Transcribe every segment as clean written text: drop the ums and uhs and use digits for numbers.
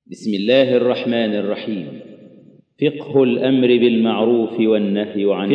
بسم الله الرحمن الرحيم. فقه الأمر بالمعروف والنهي عن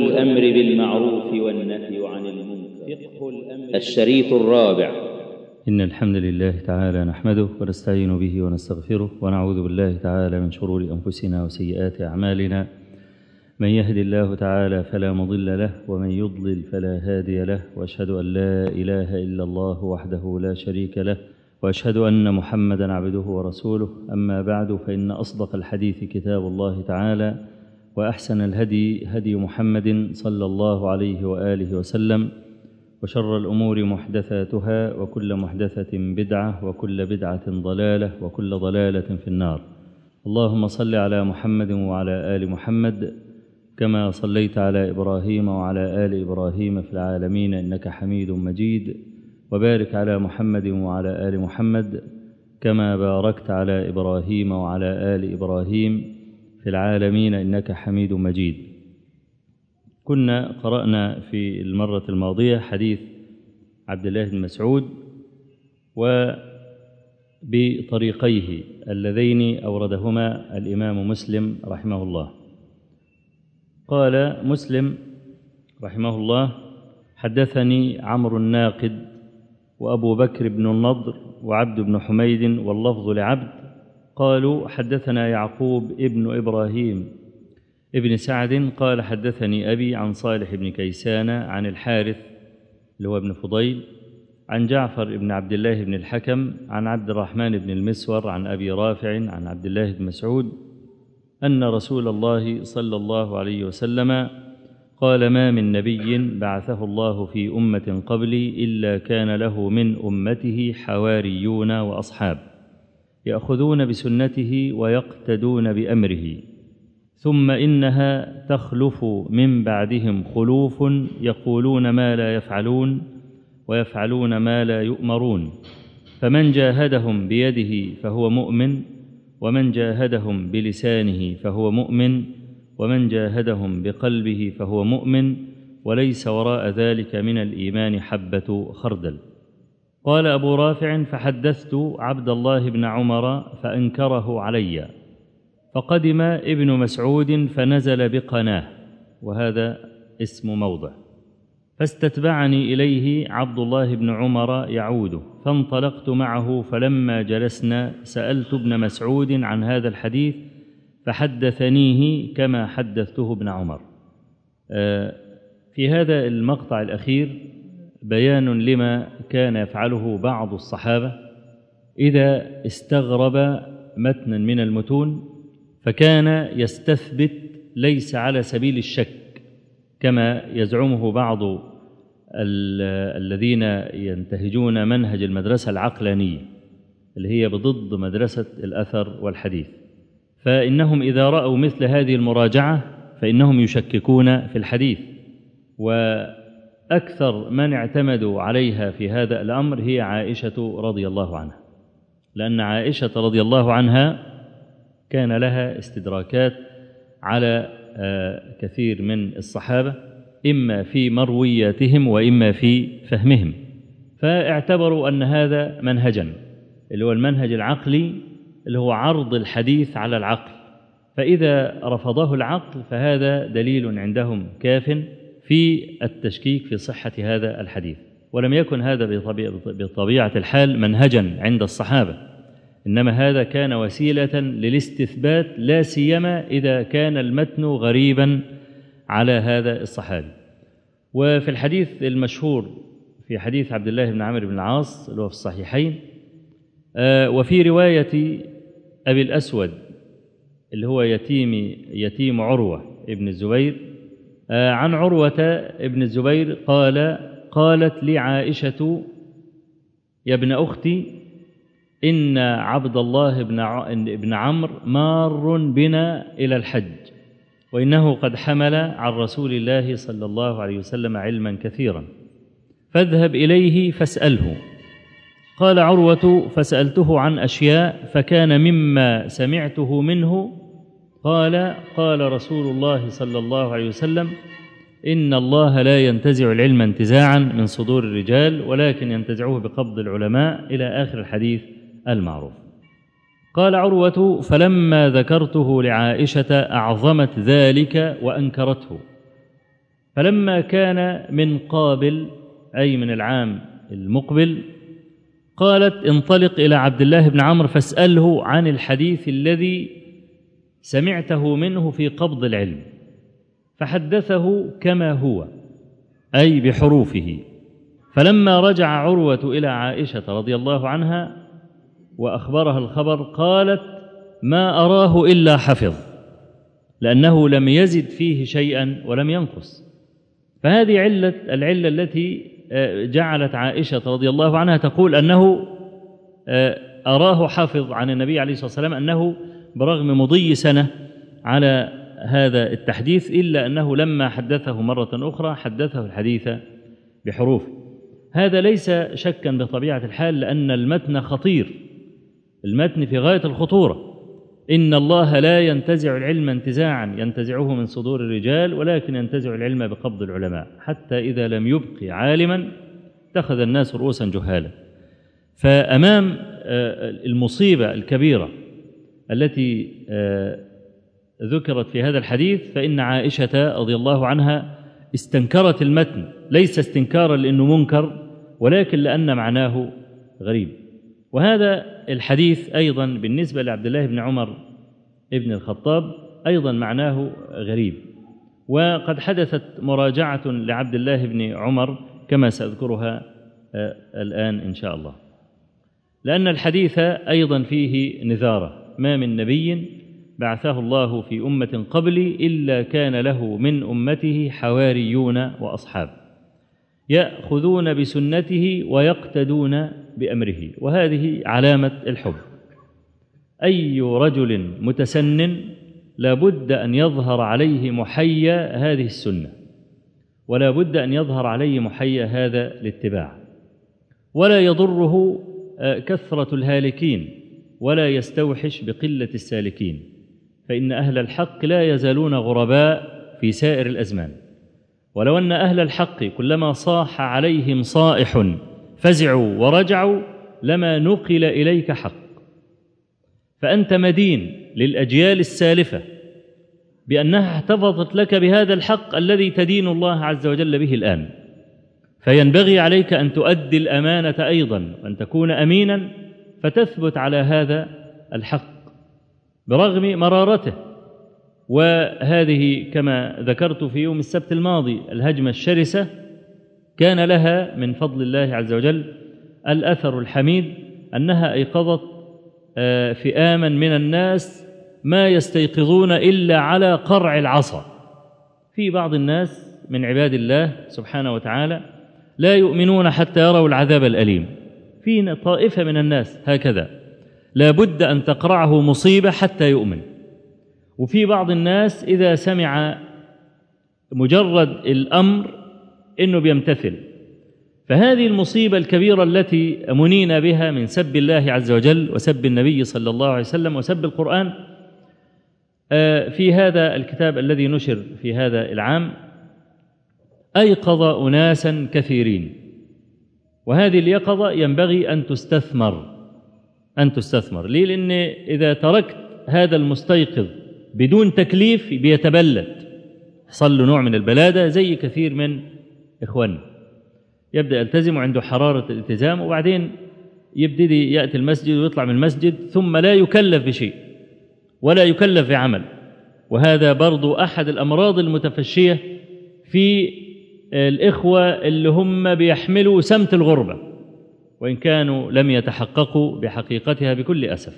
المنكر. الشريط الرابع. إن الحمد لله تعالى نحمده ونستعين به ونستغفره ونعوذ بالله تعالى من شرور أنفسنا وسيئات أعمالنا. من يهد الله تعالى فلا مضل له ومن يضلل فلا هادي له، وأشهد أن لا إله إلا الله وحده لا شريك له، وأشهد أن محمدا عبده ورسوله. أما بعد، فإن أصدق الحديث كتاب الله تعالى، وأحسن الهدي هدي محمد صلى الله عليه وآله وسلم، وشر الأمور محدثاتها، وكل محدثة بدعة، وكل بدعة ضلالة، وكل ضلالة في النار. اللهم صل على محمد وعلى آل محمد كما صليت على إبراهيم وعلى آل إبراهيم في العالمين إنك حميد مجيد، وبارك على محمد وعلى آل محمد كما باركت على إبراهيم وعلى آل إبراهيم في العالمين إنك حميد مجيد. كنا قرأنا في المرة الماضية حديث عبد الله بن مسعود وبطريقيه اللذين أوردهما الإمام مسلم رحمه الله. قال مسلم رحمه الله: حدثني عمرو الناقد وأبو بكر بن النضر وعبد بن حميد واللفظ لعبد، قالوا حدثنا يعقوب ابن إبراهيم ابن سعد قال حدثني أبي عن صالح بن كيسان عن الحارث اللي هو ابن فضيل عن جعفر بن عبد الله بن الحكم عن عبد الرحمن بن المسور عن أبي رافع عن عبد الله بن مسعود أن رسول الله صلى الله عليه وسلم قال: ما من نبي بعثه الله في أمة قبلي إلا كان له من أمته حواريون وأصحاب يأخذون بسنته ويقتدون بأمره، ثم إنها تخلف من بعدهم خلوف يقولون ما لا يفعلون ويفعلون ما لا يؤمرون، فمن جاهدهم بيده فهو مؤمن، ومن جاهدهم بلسانه فهو مؤمن، ومن جاهدهم بقلبه فهو مؤمن، وليس وراء ذلك من الإيمان حبة خردل. قال أبو رافع: فحدثت عبد الله بن عمر فأنكره علي، فقدم ابن مسعود فنزل بقناه، وهذا اسم موضع، فاستتبعني إليه عبد الله بن عمر يعوده، فانطلقت معه، فلما جلسنا سألت ابن مسعود عن هذا الحديث فحدثنيه كما حدثته ابن عمر. في هذا المقطع الأخير بيان لما كان يفعله بعض الصحابة إذا استغرب متنا من المتون، فكان يستثبت ليس على سبيل الشك كما يزعمه بعض الذين ينتهجون منهج المدرسة العقلانية اللي هي بضد مدرسة الأثر والحديث. فإنهم إذا رأوا مثل هذه المراجعة فإنهم يشككون في الحديث، وأكثر من اعتمدوا عليها في هذا الأمر هي عائشة رضي الله عنها، لأن عائشة رضي الله عنها كان لها استدراكات على كثير من الصحابة، إما في مروياتهم وإما في فهمهم، فاعتبروا أن هذا منهجا اللي هو المنهج العقلي اللي هو عرض الحديث على العقل، فإذا رفضه العقل فهذا دليل عندهم كاف في التشكيك في صحة هذا الحديث. ولم يكن هذا بطبيعة الحال منهجا عند الصحابة، إنما هذا كان وسيلة للاستثبات، لا سيما إذا كان المتن غريبا على هذا الصحابي. وفي الحديث المشهور في حديث عبد الله بن عمرو بن العاص اللي هو في الصحيحين، وفي رواية أبي الأسود اللي هو يتيم عروة ابن الزبير، عن عروة ابن الزبير قالت لي عائشة: يا ابن أختي، إن عبد الله بن عمرو مار بنا إلى الحج، وإنه قد حمل عن رسول الله صلى الله عليه وسلم علما كثيرا، فاذهب إليه فاسأله. قال عروة: فسألته عن أشياء، فكان مما سمعته منه قال رسول الله صلى الله عليه وسلم: إن الله لا ينتزع العلم انتزاعا من صدور الرجال، ولكن ينتزعه بقبض العلماء، إلى آخر الحديث المعروف. قال عروة: فلما ذكرته لعائشة أعظمت ذلك وأنكرته، فلما كان من قابل أي من العام المقبل قالت: انطلق إلى عبد الله بن عمرو فاسأله عن الحديث الذي سمعته منه في قبض العلم، فحدثه كما هو أي بحروفه. فلما رجع عروة إلى عائشة رضي الله عنها وأخبرها الخبر قالت: ما أراه إلا حفظ، لأنه لم يزد فيه شيئا ولم ينقص. فهذه العلة التي جعلت عائشة رضي الله عنها تقول أنه أراه حافظ عن النبي عليه الصلاة والسلام، أنه برغم مضي سنة على هذا التحديث إلا أنه لما حدثه مرة أخرى حدثه الحديث بحروف. هذا ليس شكا بطبيعة الحال، لأن المتن خطير، المتن في غاية الخطورة. إن الله لا ينتزع العلم انتزاعا ينتزعه من صدور الرجال، ولكن ينتزع العلم بقبض العلماء، حتى إذا لم يبق عالما اتخذ الناس رؤوسا جهالا. فأمام المصيبة الكبيرة التي ذكرت في هذا الحديث، فإن عائشة رضي الله عنها استنكرت المتن، ليس استنكارا لأنه منكر، ولكن لأن معناه غريب. وهذا الحديث أيضا بالنسبة لعبد الله بن عمر ابن الخطاب أيضا معناه غريب، وقد حدثت مراجعة لعبد الله بن عمر كما سأذكرها الآن إن شاء الله، لأن الحديث أيضا فيه نذارة: ما من نبي بعثه الله في أمة قبلي إلا كان له من أمته حواريون وأصحاب يأخذون بسنته ويقتدون بأمره. وهذه علامة الحب. أي رجل متسن لابد أن يظهر عليه محيا هذه السنة، ولا بد أن يظهر عليه محيا هذا الاتباع، ولا يضره كثرة الهالكين ولا يستوحش بقلة السالكين، فإن أهل الحق لا يزالون غرباء في سائر الأزمان. ولو أن أهل الحق كلما صاح عليهم صائح فزعوا ورجعوا لما نقل إليك حق. فأنت مدين للأجيال السالفة بأنها احتفظت لك بهذا الحق الذي تدين الله عز وجل به الآن، فينبغي عليك أن تؤدي الأمانة أيضا، وأن تكون أمينا فتثبت على هذا الحق برغم مرارته. وهذه كما ذكرت في يوم السبت الماضي الهجمة الشرسة كان لها من فضل الله عز وجل الأثر الحميد، أنها أيقظت فئاما من الناس ما يستيقظون إلا على قرع العصا. في بعض الناس من عباد الله سبحانه وتعالى لا يؤمنون حتى يروا العذاب الأليم، في طائفة من الناس هكذا لا بد أن تقرعه مصيبة حتى يؤمن، وفي بعض الناس إذا سمع مجرد الأمر إنه بيمتثل. فهذه المصيبة الكبيرة التي منينا بها من سب الله عز وجل وسب النبي صلى الله عليه وسلم وسب القرآن، في هذا الكتاب الذي نشر في هذا العام أيقظ أناسا كثيرين، وهذه اليقظة ينبغي أن تستثمر. ليه؟ لأن إذا تركت هذا المستيقظ بدون تكليف بيتبلد، يحصل له نوع من البلادة زي كثير من إخواننا، يبدأ يلتزم وعنده حرارة الالتزام، وبعدين يبتدي يأتي المسجد ويطلع من المسجد ثم لا يكلف بشيء ولا يكلف بعمل. وهذا برضو أحد الأمراض المتفشية في الإخوة اللي هم بيحملوا سمت الغربة وإن كانوا لم يتحققوا بحقيقتها بكل أسف.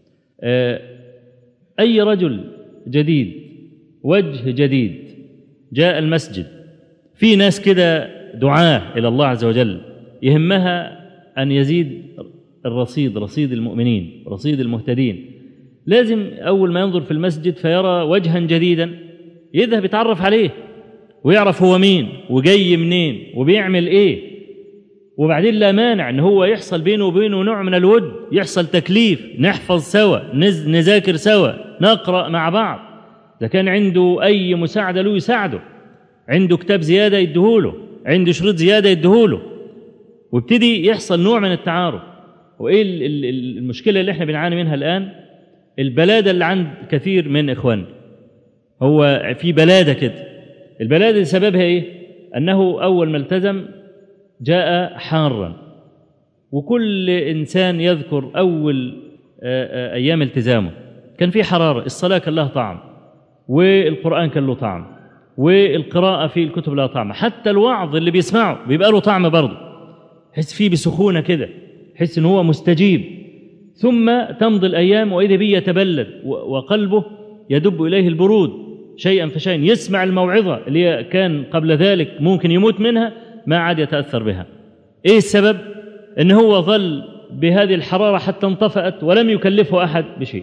أي رجل جديد وجه جديد جاء المسجد، في ناس كده دعاة إلى الله عز وجل يهمها أن يزيد رصيد المؤمنين، رصيد المهتدين، لازم أول ما ينظر في المسجد فيرى وجها جديدا يذهب يتعرف عليه ويعرف هو مين وجاي منين وبيعمل إيه، وبعدين لا مانع أن هو يحصل بينه وبينه نوع من الود، يحصل تكليف، نحفظ سوا، نذاكر سوا، نقرأ مع بعض، إذا كان عنده أي مساعدة له يساعده، عنده كتاب زيادة يديهوله، عنده شريط زيادة يديهوله، وابتدي يحصل نوع من التعارف. وإيه المشكلة اللي احنا بنعاني منها الآن؟ البلادة اللي عند كثير من إخوان، هو في بلادة كده. البلادة دي سببها إيه؟ أنه أول ما التزم جاء حارا، وكل إنسان يذكر أول أيام التزامه كان في حرارة، الصلاة كان لها طعم، والقرآن كان له طعم، والقراءة في الكتب لها طعم، حتى الوعظ اللي بيسمعه بيبقى له طعم برضه، حس فيه بسخونة كده، حس إن هو مستجيب. ثم تمضي الأيام وإذا به يتبلد وقلبه يدب إليه البرود شيئا فشيئا، يسمع الموعظة اللي كان قبل ذلك ممكن يموت منها ما عاد يتأثر بها. إيه السبب؟ إن هو ظل بهذه الحرارة حتى انطفأت ولم يكلفه أحد بشيء.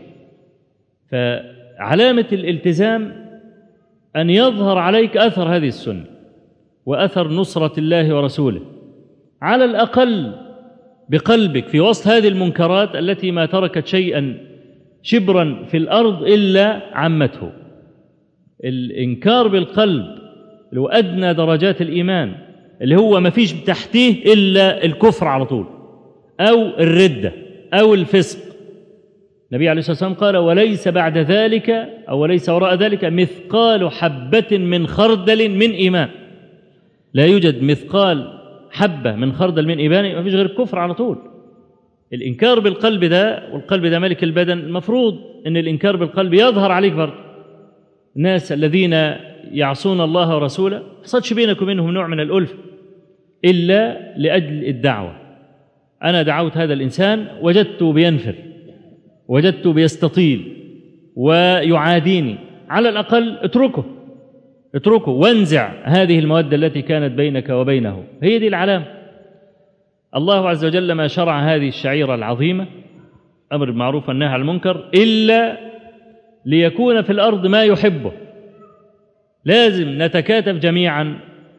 فعلامة الالتزام أن يظهر عليك أثر هذه السنة وأثر نصرة الله ورسوله، على الأقل بقلبك في وسط هذه المنكرات التي ما تركت شيئا شبرا في الأرض إلا عمته. الإنكار بالقلب اللي هو أدنى درجات الإيمان، اللي هو ما فيش تحتيه إلا الكفر على طول أو الردة أو الفسق. النبي عليه الصلاة والسلام قال: وليس بعد ذلك أو وليس وراء ذلك مثقال حبة من خردل من إيمان. لا يوجد مثقال حبة من خردل من إيمان، ما فيش غير الكفر على طول. الإنكار بالقلب ده، والقلب ده ملك البدن، المفروض أن الإنكار بالقلب يظهر عليك برضه. الناس الذين يعصون الله ورسوله ما حصلش بينك وبينهم نوع من الألفة إلا لأجل الدعوة. أنا دعوت هذا الإنسان وجدته بينفر، وجدته بيستطيل ويعاديني، على الأقل اتركه وانزع هذه المودة التي كانت بينك وبينه. هي دي العلامة. الله عز وجل ما شرع هذه الشعيرة العظيمة، أمر بالمعروف والنهي عن المنكر، إلا ليكون في الأرض ما يحبه. لازم نتكاتف جميعا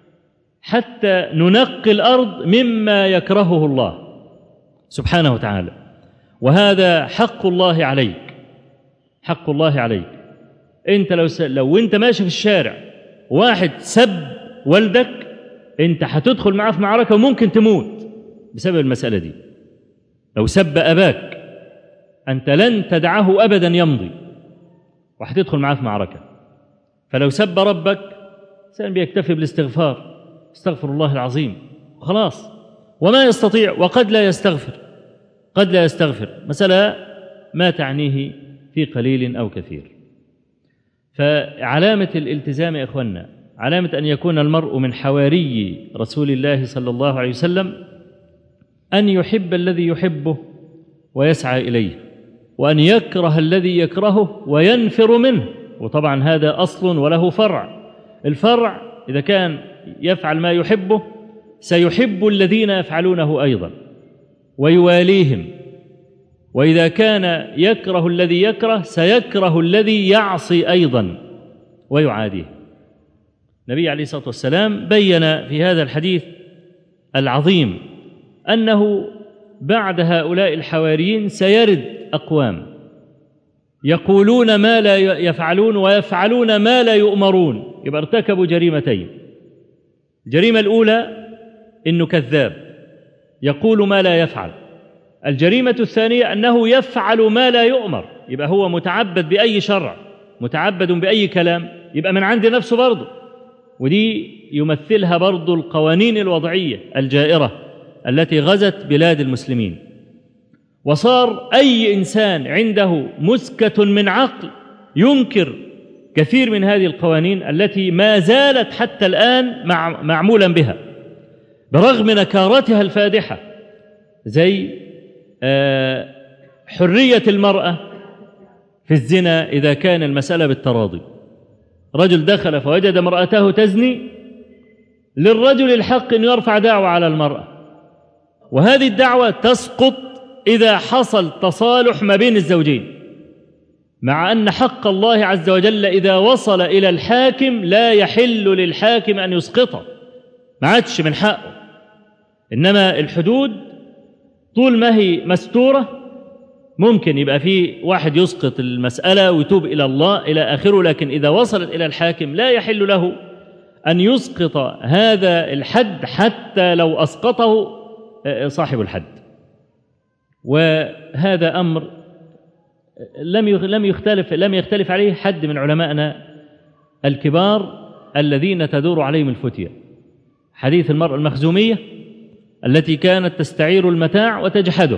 حتى ننقي الأرض مما يكرهه الله سبحانه وتعالى، وهذا حق الله عليك، حق الله عليك. أنت لو أنت ماشي في الشارع واحد سب والدك، أنت هتدخل معه في معركة وممكن تموت بسبب المسألة دي. لو سب أباك أنت لن تدعه أبدا يمضي، وهتدخل معه في معركة. فلو سب ربك سأل بيكتفي بالاستغفار، استغفر الله العظيم خلاص، وما يستطيع وقد لا يستغفر، قد لا يستغفر، مسألة ما تعنيه في قليل أو كثير. فعلامة الالتزام يا إخوانا، علامة أن يكون المرء من حواري رسول الله صلى الله عليه وسلم أن يحب الذي يحبه ويسعى إليه، وأن يكره الذي يكرهه وينفر منه. وطبعا هذا أصل وله فرع. الفرع إذا كان يفعل ما يحبه سيحب الذين يفعلونه أيضا ويواليهم، وإذا كان يكره الذي يكره سيكره الذي يعصي أيضا ويعاديه. النبي عليه الصلاة والسلام بين في هذا الحديث العظيم أنه بعد هؤلاء الحواريين سيرد أقوام يقولون ما لا يفعلون ويفعلون ما لا يؤمرون، يبقى ارتكبوا جريمتين. الجريمة الأولى إنه كذاب يقول ما لا يفعل. الجريمة الثانية أنه يفعل ما لا يؤمر، يبقى هو متعبد بأي شرع، متعبد بأي كلام، يبقى من عند نفسه برضه. ودي يمثلها برضه القوانين الوضعية الجائرة التي غزت بلاد المسلمين. وصار أي إنسان عنده مسكة من عقل ينكر كثير من هذه القوانين التي ما زالت حتى الآن معمولا بها برغم نكارتها الفادحة، زي حرية المرأة في الزنا إذا كان المسألة بالتراضي. رجل دخل فوجد امرأته تزني، للرجل الحق أن يرفع دعوة على المرأة، وهذه الدعوة تسقط إذا حصل تصالح ما بين الزوجين، مع أن حق الله عز وجل إذا وصل إلى الحاكم لا يحل للحاكم أن يسقطه، ما عادش من حقه. إنما الحدود طول ما هي مستورة ممكن يبقى في واحد يسقط المسألة ويتوب إلى الله إلى آخره، لكن إذا وصلت إلى الحاكم لا يحل له أن يسقط هذا الحد حتى لو أسقطه صاحب الحد. وهذا أمر لم يختلف عليه حد من علمائنا الكبار الذين تدور عليهم الفتية. حديث المرأة المخزومية التي كانت تستعير المتاع وتجحده،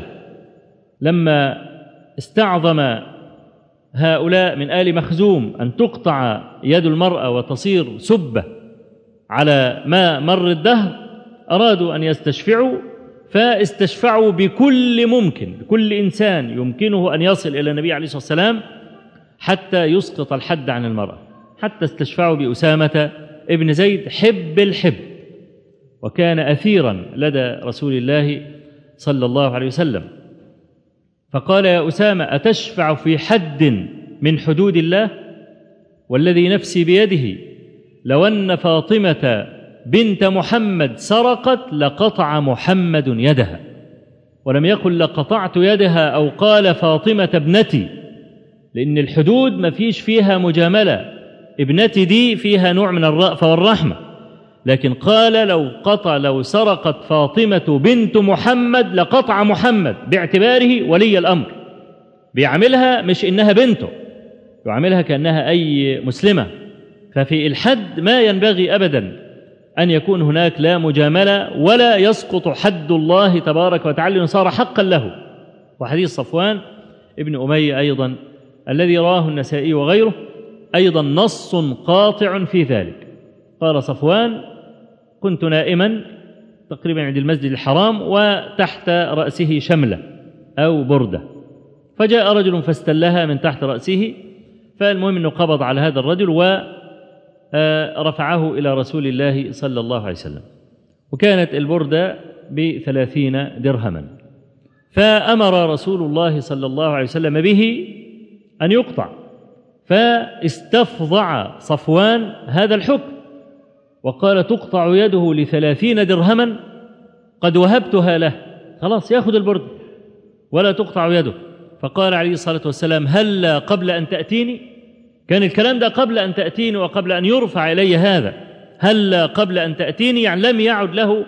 لما استعظم هؤلاء من آل مخزوم أن تقطع يد المرأة وتصير سبة على ما مر الدهر، أرادوا أن يستشفعوا، فاستشفعوا بكل ممكن، بكل إنسان يمكنه أن يصل إلى النبي عليه الصلاة والسلام حتى يسقط الحد عن المرأة، حتى استشفعوا بأسامة ابن زيد حب الحب، وكان أثيرا لدى رسول الله صلى الله عليه وسلم. فقال: يا أسامة، أتشفع في حد من حدود الله؟ والذي نفسي بيده لو أن فاطمة بنت محمد سرقت لقطع محمد يدها. ولم يقل لقطعت يدها أو قال فاطمة ابنتي، لأن الحدود ما فيش فيها مجاملة، ابنتي دي فيها نوع من الرأفة والرحمة، لكن قال لو سرقت فاطمة بنت محمد لقطع محمد، باعتباره ولي الأمر، بيعملها مش إنها بنته، يعملها كأنها أي مسلمة. ففي الحد ما ينبغي أبدا أن يكون هناك لا مجاملة ولا يسقط حد الله تبارك وتعالى، صار حقا له. وحديث صفوان ابن أمية أيضا الذي رواه النسائي وغيره أيضا نص قاطع في ذلك. قال صفوان: كنت نائما تقريبا عند المسجد الحرام وتحت رأسه شملة أو بردة، فجاء رجل فاستلها من تحت رأسه، فالمهم أنه قبض على هذا الرجل ورفعه إلى رسول الله صلى الله عليه وسلم، وكانت البردة ب30 درهما، فأمر رسول الله صلى الله عليه وسلم به أن يقطع، فاستفضع صفوان هذا الحكم وقال: تقطع يده ل30 درهما قد وهبتها له، خلاص يأخذ البردة ولا تقطع يده. فقال عليه الصلاة والسلام: هلا قبل أن تأتيني؟ كان الكلام ده قبل أن تأتيني وقبل أن يرفع إلي هذا، هلا قبل أن تأتيني، يعني لم يعد له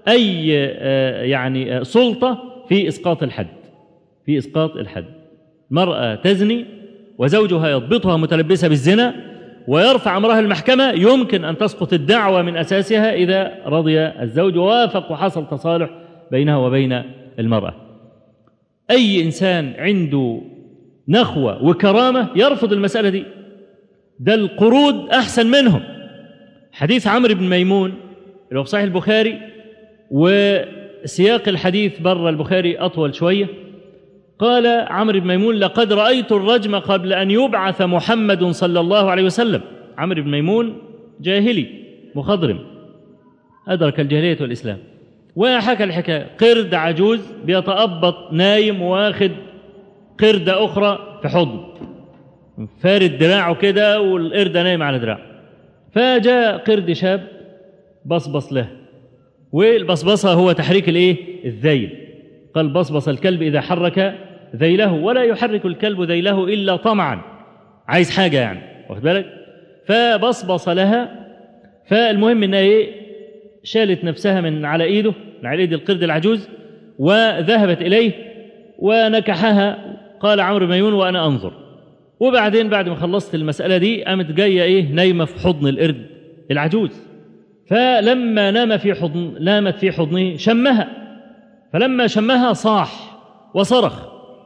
أي سلطة في إسقاط الحد. في إسقاط الحد مرأة تزني وزوجها يضبطها متلبسة بالزنا ويرفع أمرها المحكمة، يمكن أن تسقط الدعوة من أساسها إذا رضي الزوج ووافق وحصل تصالح بينها وبين المرأة. أي إنسان عنده نخوة وكرامة يرفض المسألة دي، ده القرود أحسن منهم. حديث عمرو بن ميمون اللي هو في صحيح البخاري، وسياق الحديث بر البخاري أطول شوية. قال عمرو بن ميمون: لقد رأيت الرجم قبل أن يبعث محمد صلى الله عليه وسلم. عمرو بن ميمون جاهلي مخضرم، أدرك الجاهلية والإسلام، وحكى الحكاية: قرد عجوز بيتأبط نايم واخد قردة أخرى في حضن، فارد دراعه كده والقردة نايم على دراعه، فجاء قرد شاب بصبص له، والبصبصة هو تحريك الذيل. قال: بصبص الكلب إذا حرك ذيله، ولا يحرك الكلب ذيله إلا طمعا، عايز حاجة يعني، واخد بالك؟ فبصبص لها، فالمهم إنها شالت نفسها من على إيده، من على إيد القرد العجوز، وذهبت إليه ونكحها. قال عمرو بن ميمون وأنا أنظر. وبعدين بعد ما خلصت المسألة دي قامت جاية نايمة في حضن القرد العجوز، فلما نامت في حضنه شمها، فلما شمها صاح وصرخ،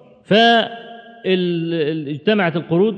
فاجتمعت القرود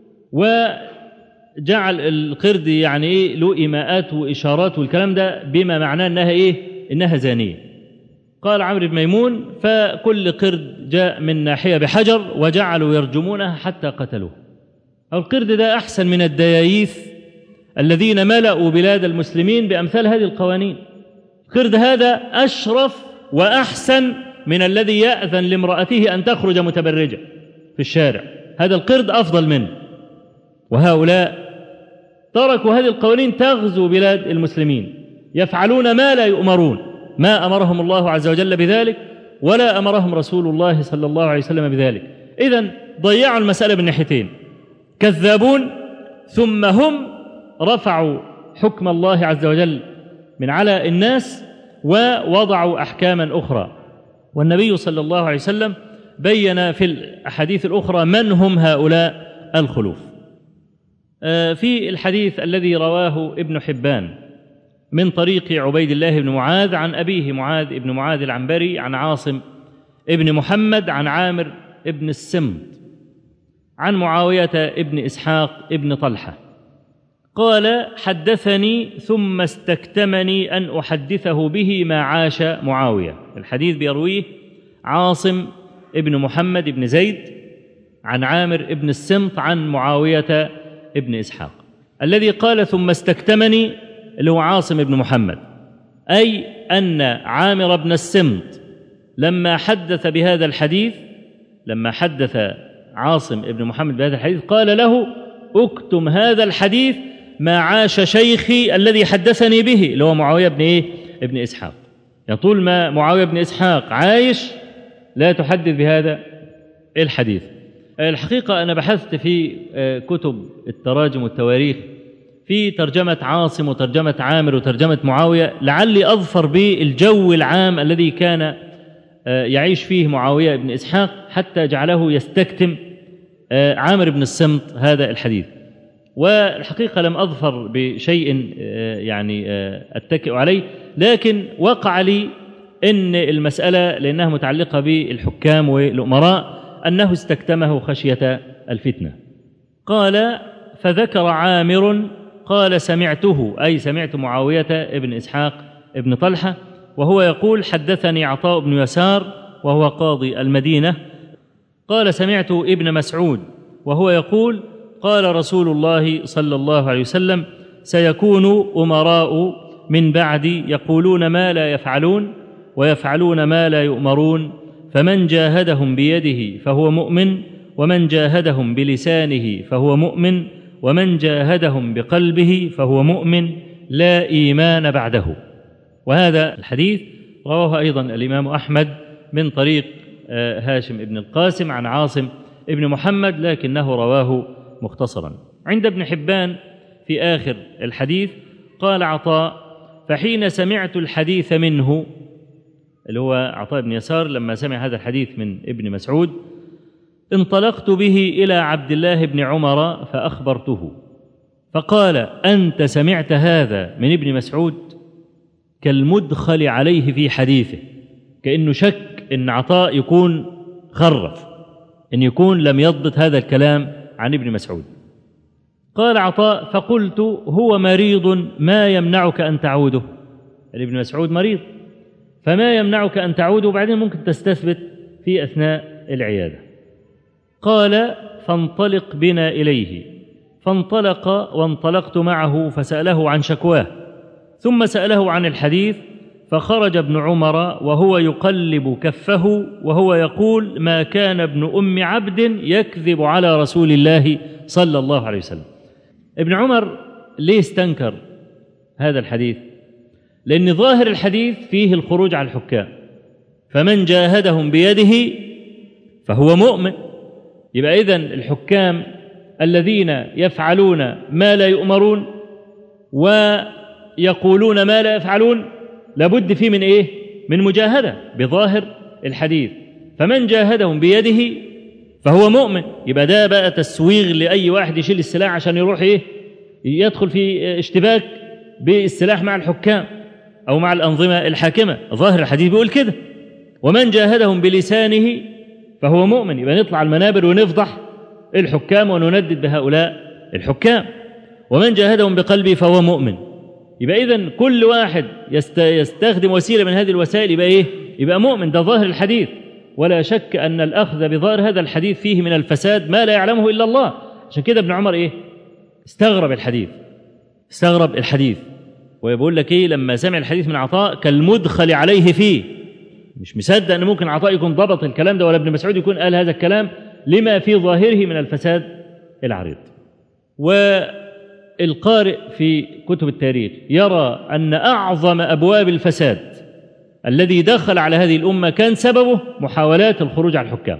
وجعل القرد له إيماءات وإشارات والكلام ده بما معناه إنها زانية. قال عمرو بن ميمون: فكل قرد جاء من ناحية بحجر وجعلوا يرجمونها حتى قتلوه. القرد ده أحسن من الدياييث الذين ملأوا بلاد المسلمين بأمثال هذه القوانين. القرد هذا أشرف وأحسن من الذي يأذن لامرأته أن تخرج متبرجة في الشارع، هذا القرد أفضل منه. وهؤلاء تركوا هذه القوانين تغزو بلاد المسلمين، يفعلون ما لا يؤمرون، ما أمرهم الله عز وجل بذلك ولا أمرهم رسول الله صلى الله عليه وسلم بذلك. إذن ضيعوا المسألة بالناحيتين، كذابون، ثم هم رفعوا حكم الله عز وجل من على الناس ووضعوا أحكاما أخرى. والنبي صلى الله عليه وسلم بين في الأحاديث الأخرى من هم هؤلاء الخلوف. في الحديث الذي رواه ابن حبان من طريق عبيد الله بن معاذ عن أبيه معاذ بن معاذ العنبري عن عاصم ابن محمد عن عامر ابن السمط عن معاوية ابن إسحاق ابن طلحة قال: حدثني ثم استكتمني أن أحدثه به ما عاش معاوية. الحديث بيرويه عاصم ابن محمد ابن زيد عن عامر ابن السمط عن معاوية ابن إسحاق. الذي قال ثم استكتمني اللي هو عاصم ابن محمد، أي أن عامر ابن السمط لما حدث بهذا الحديث، لما حدث عاصم ابن محمد بهذا الحديث قال له: اكتم هذا الحديث ما عاش شيخي الذي حدثني به، اللي هو معاوية ابن إسحاق. يعني طول ما معاوية بن إسحاق عايش لا تحدث بهذا الحديث. الحقيقة أنا بحثت في كتب التراجم والتواريخ في ترجمة عاصم وترجمة عامر وترجمة معاوية، لعلي أظفر بالجو العام الذي كان يعيش فيه معاوية بن إسحاق حتى جعله يستكتم عامر بن السمط هذا الحديث. والحقيقة لم أظفر بشيء يعني أتكئ عليه، لكن وقع لي إن المسألة لأنها متعلقة بالحكام والأمراء أنه استكتمه خشية الفتنة. قال: فذكر عامر قال: سمعته، أي سمعت معاوية ابن إسحاق ابن طلحة وهو يقول: حدثني عطاء بن يسار وهو قاضي المدينة قال: سمعت ابن مسعود وهو يقول: قال رسول الله صلى الله عليه وسلم: سيكون أمراء من بعدي يقولون ما لا يفعلون ويفعلون ما لا يؤمرون، فمن جاهدهم بيده فهو مؤمن، ومن جاهدهم بلسانه فهو مؤمن، ومن جاهدهم بقلبه فهو مؤمن، لا إيمان بعده. وهذا الحديث رواه أيضا الإمام أحمد من طريق هاشم بن القاسم عن عاصم ابن محمد، لكنه رواه مختصرا. عند ابن حبان في آخر الحديث قال عطاء: فحين سمعت الحديث منه، اللي هو عطاء بن يسار لما سمع هذا الحديث من ابن مسعود، انطلقت به إلى عبد الله بن عمر فأخبرته، فقال: أنت سمعت هذا من ابن مسعود؟ كالمدخل عليه في حديثه، كأنه شك أن عطاء يكون خرف، أن يكون لم يضبط هذا الكلام عن ابن مسعود. قال عطاء: فقلت: هو مريض ما يمنعك أن تعوده. ابن مسعود مريض، فما يمنعك أن تعوده، وبعدين ممكن تستثبت في أثناء العيادة. قال: فانطلق بنا إليه. فانطلق وانطلقت معه فسأله عن شكواه، ثم سأله عن الحديث، فخرج ابن عمر وهو يقلب كفه وهو يقول: ما كان ابن أم عبد يكذب على رسول الله صلى الله عليه وسلم. ابن عمر ليه استنكر هذا الحديث؟ لأن ظاهر الحديث فيه الخروج على الحكام، فمن جاهدهم بيده فهو مؤمن. يبقى إذن الحكام الذين يفعلون ما لا يؤمرون ويقولون ما لا يفعلون لابد فيه من إيه؟ من مجاهدة بظاهر الحديث. فمن جاهدهم بيده فهو مؤمن. يبقى ده بقى تسويغ لأي واحد يشيل السلاح عشان يروح إيه؟ يدخل في اشتباك بالسلاح مع الحكام أو مع الأنظمة الحاكمة. ظاهر الحديث بيقول كده: ومن جاهدهم بلسانه فهو مؤمن. يبقى نطلع المنابر ونفضح الحكام ونندد بهؤلاء الحكام. ومن جاهدهم بقلبه فهو مؤمن. يبقى إذن كل واحد يستخدم وسيلة من هذه الوسائل يبقى إيه؟ يبقى مؤمن. ده ظاهر الحديث، ولا شك أن الأخذ بظاهر هذا الحديث فيه من الفساد ما لا يعلمه إلا الله. عشان كده ابن عمر إيه؟ استغرب الحديث ويقول لك إيه لما سمع الحديث من عطاء: كالمدخل عليه فيه. مش مصدق أن ممكن عطاء يكون ضبط الكلام ده، ولا ابن مسعود يكون قال هذا الكلام لما في ظاهره من الفساد العريض. والقارئ في كتب التاريخ يرى أن أعظم أبواب الفساد الذي دخل على هذه الأمة كان سببه محاولات الخروج على الحكام.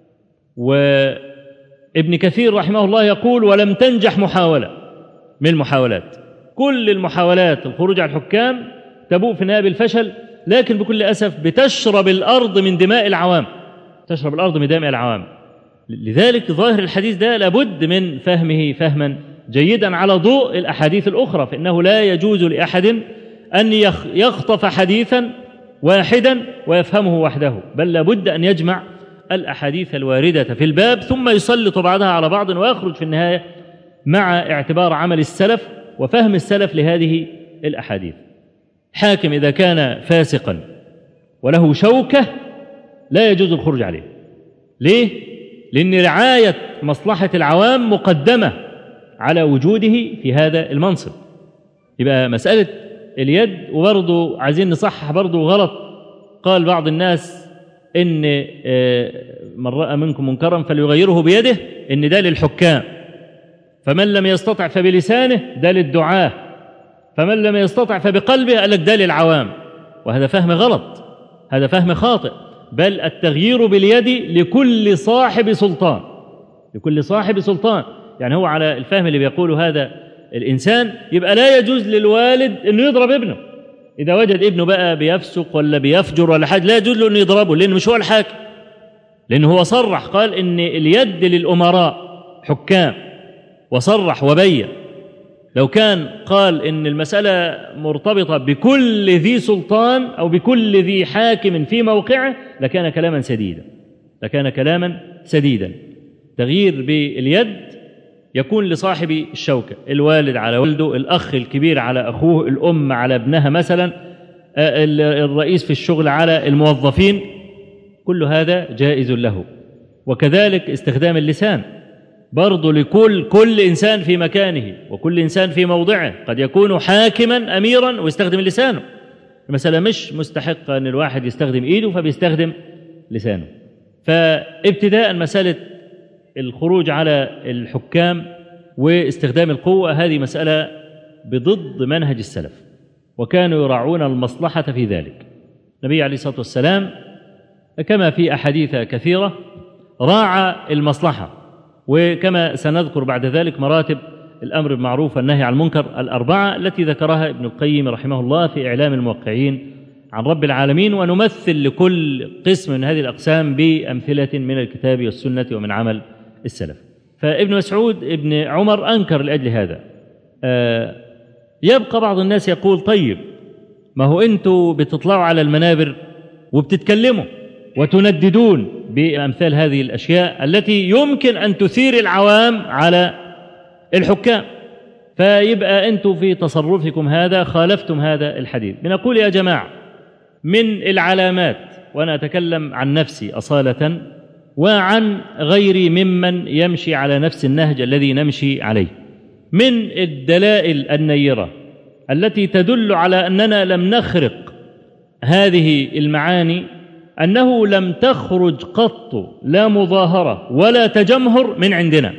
وابن كثير رحمه الله يقول: ولم تنجح محاولة من المحاولات، كل المحاولات الخروج على الحكام تبوء في النهاية بالفشل، لكن بكل أسف بتشرب الأرض من دماء العوام، تشرب الأرض من دم العوام. لذلك ظاهر الحديث ده لابد من فهمه فهما جيدا على ضوء الأحاديث الأخرى، فإنه لا يجوز لأحد أن يخطف حديثا واحدا ويفهمه وحده، بل لابد أن يجمع الأحاديث الواردة في الباب ثم يسلط بعضها على بعض ويخرج في النهاية مع اعتبار عمل السلف وفهم السلف لهذه الأحاديث. حاكم إذا كان فاسقا وله شوكة لا يجوز الخروج عليه. ليه؟ لأن رعاية مصلحة العوام مقدمة على وجوده في هذا المنصب. يبقى مسألة اليد، وبرضه عايزين نصحح برضه غلط، قال بعض الناس إن من رأى منكم منكرا فليغيره بيده، إن ده للحكام، فمن لم يستطع فبلسانه، ده للدعاة، فمن لم يستطع فبقلبه، قال لك ده للعوام. وهذا فهم غلط، هذا فهم خاطئ، بل التغيير باليد لكل صاحب سلطان، لكل صاحب سلطان. يعني هو على الفهم اللي بيقوله هذا الإنسان يبقى لا يجوز للوالد أنه يضرب ابنه إذا وجد ابنه بقى بيفسق ولا بيفجر ولا حاجة، لا يجوز له أنه يضربه، لأنه مش هو الحاكم، لأنه هو صرح قال إن اليد للأمراء حكام، وصرح وبين. لو كان قال إن المسألة مرتبطة بكل ذي سلطان أو بكل ذي حاكم في موقعه لكان كلاما سديدا، لكان كلاما سديدا. تغيير باليد يكون لصاحب الشوكة، الوالد على ولده، الأخ الكبير على أخوه، الأم على ابنها مثلا، الرئيس في الشغل على الموظفين، كل هذا جائز له. وكذلك استخدام اللسان برضو لكل إنسان في مكانه وكل إنسان في موضعه، قد يكون حاكما أميرا ويستخدم لسانه. المسألة مش مستحقة أن الواحد يستخدم إيده فبيستخدم لسانه. فابتداء مسألة الخروج على الحكام واستخدام القوة هذه مسألة بضد منهج السلف، وكانوا يراعون المصلحة في ذلك. النبي عليه الصلاة والسلام كما في أحاديث كثيرة راعى المصلحة، وكما سنذكر بعد ذلك مراتب الأمر بالمعروف والنهي عن المنكر الأربعة التي ذكرها ابن القيم رحمه الله في إعلام الموقعين عن رب العالمين، ونمثل لكل قسم من هذه الأقسام بأمثلة من الكتاب والسنة ومن عمل السلف. فابن مسعود ابن عمر أنكر لأجل هذا. يبقى بعض الناس يقول طيب ما هو أنتوا بتطلعوا على المنابر وبتتكلموا وتنددون بأمثال هذه الأشياء التي يمكن أن تثير العوام على الحكام، فيبقى أنتوا في تصرفكم هذا خالفتم هذا الحديث. بنقول يا جماعة من العلامات، وأنا أتكلم عن نفسي أصالة وعن غيري ممن يمشي على نفس النهج الذي نمشي عليه، من الدلائل النيرة التي تدل على أننا لم نخرق هذه المعاني أنه لم تخرج قط لا مظاهرة ولا تجمهر من عندنا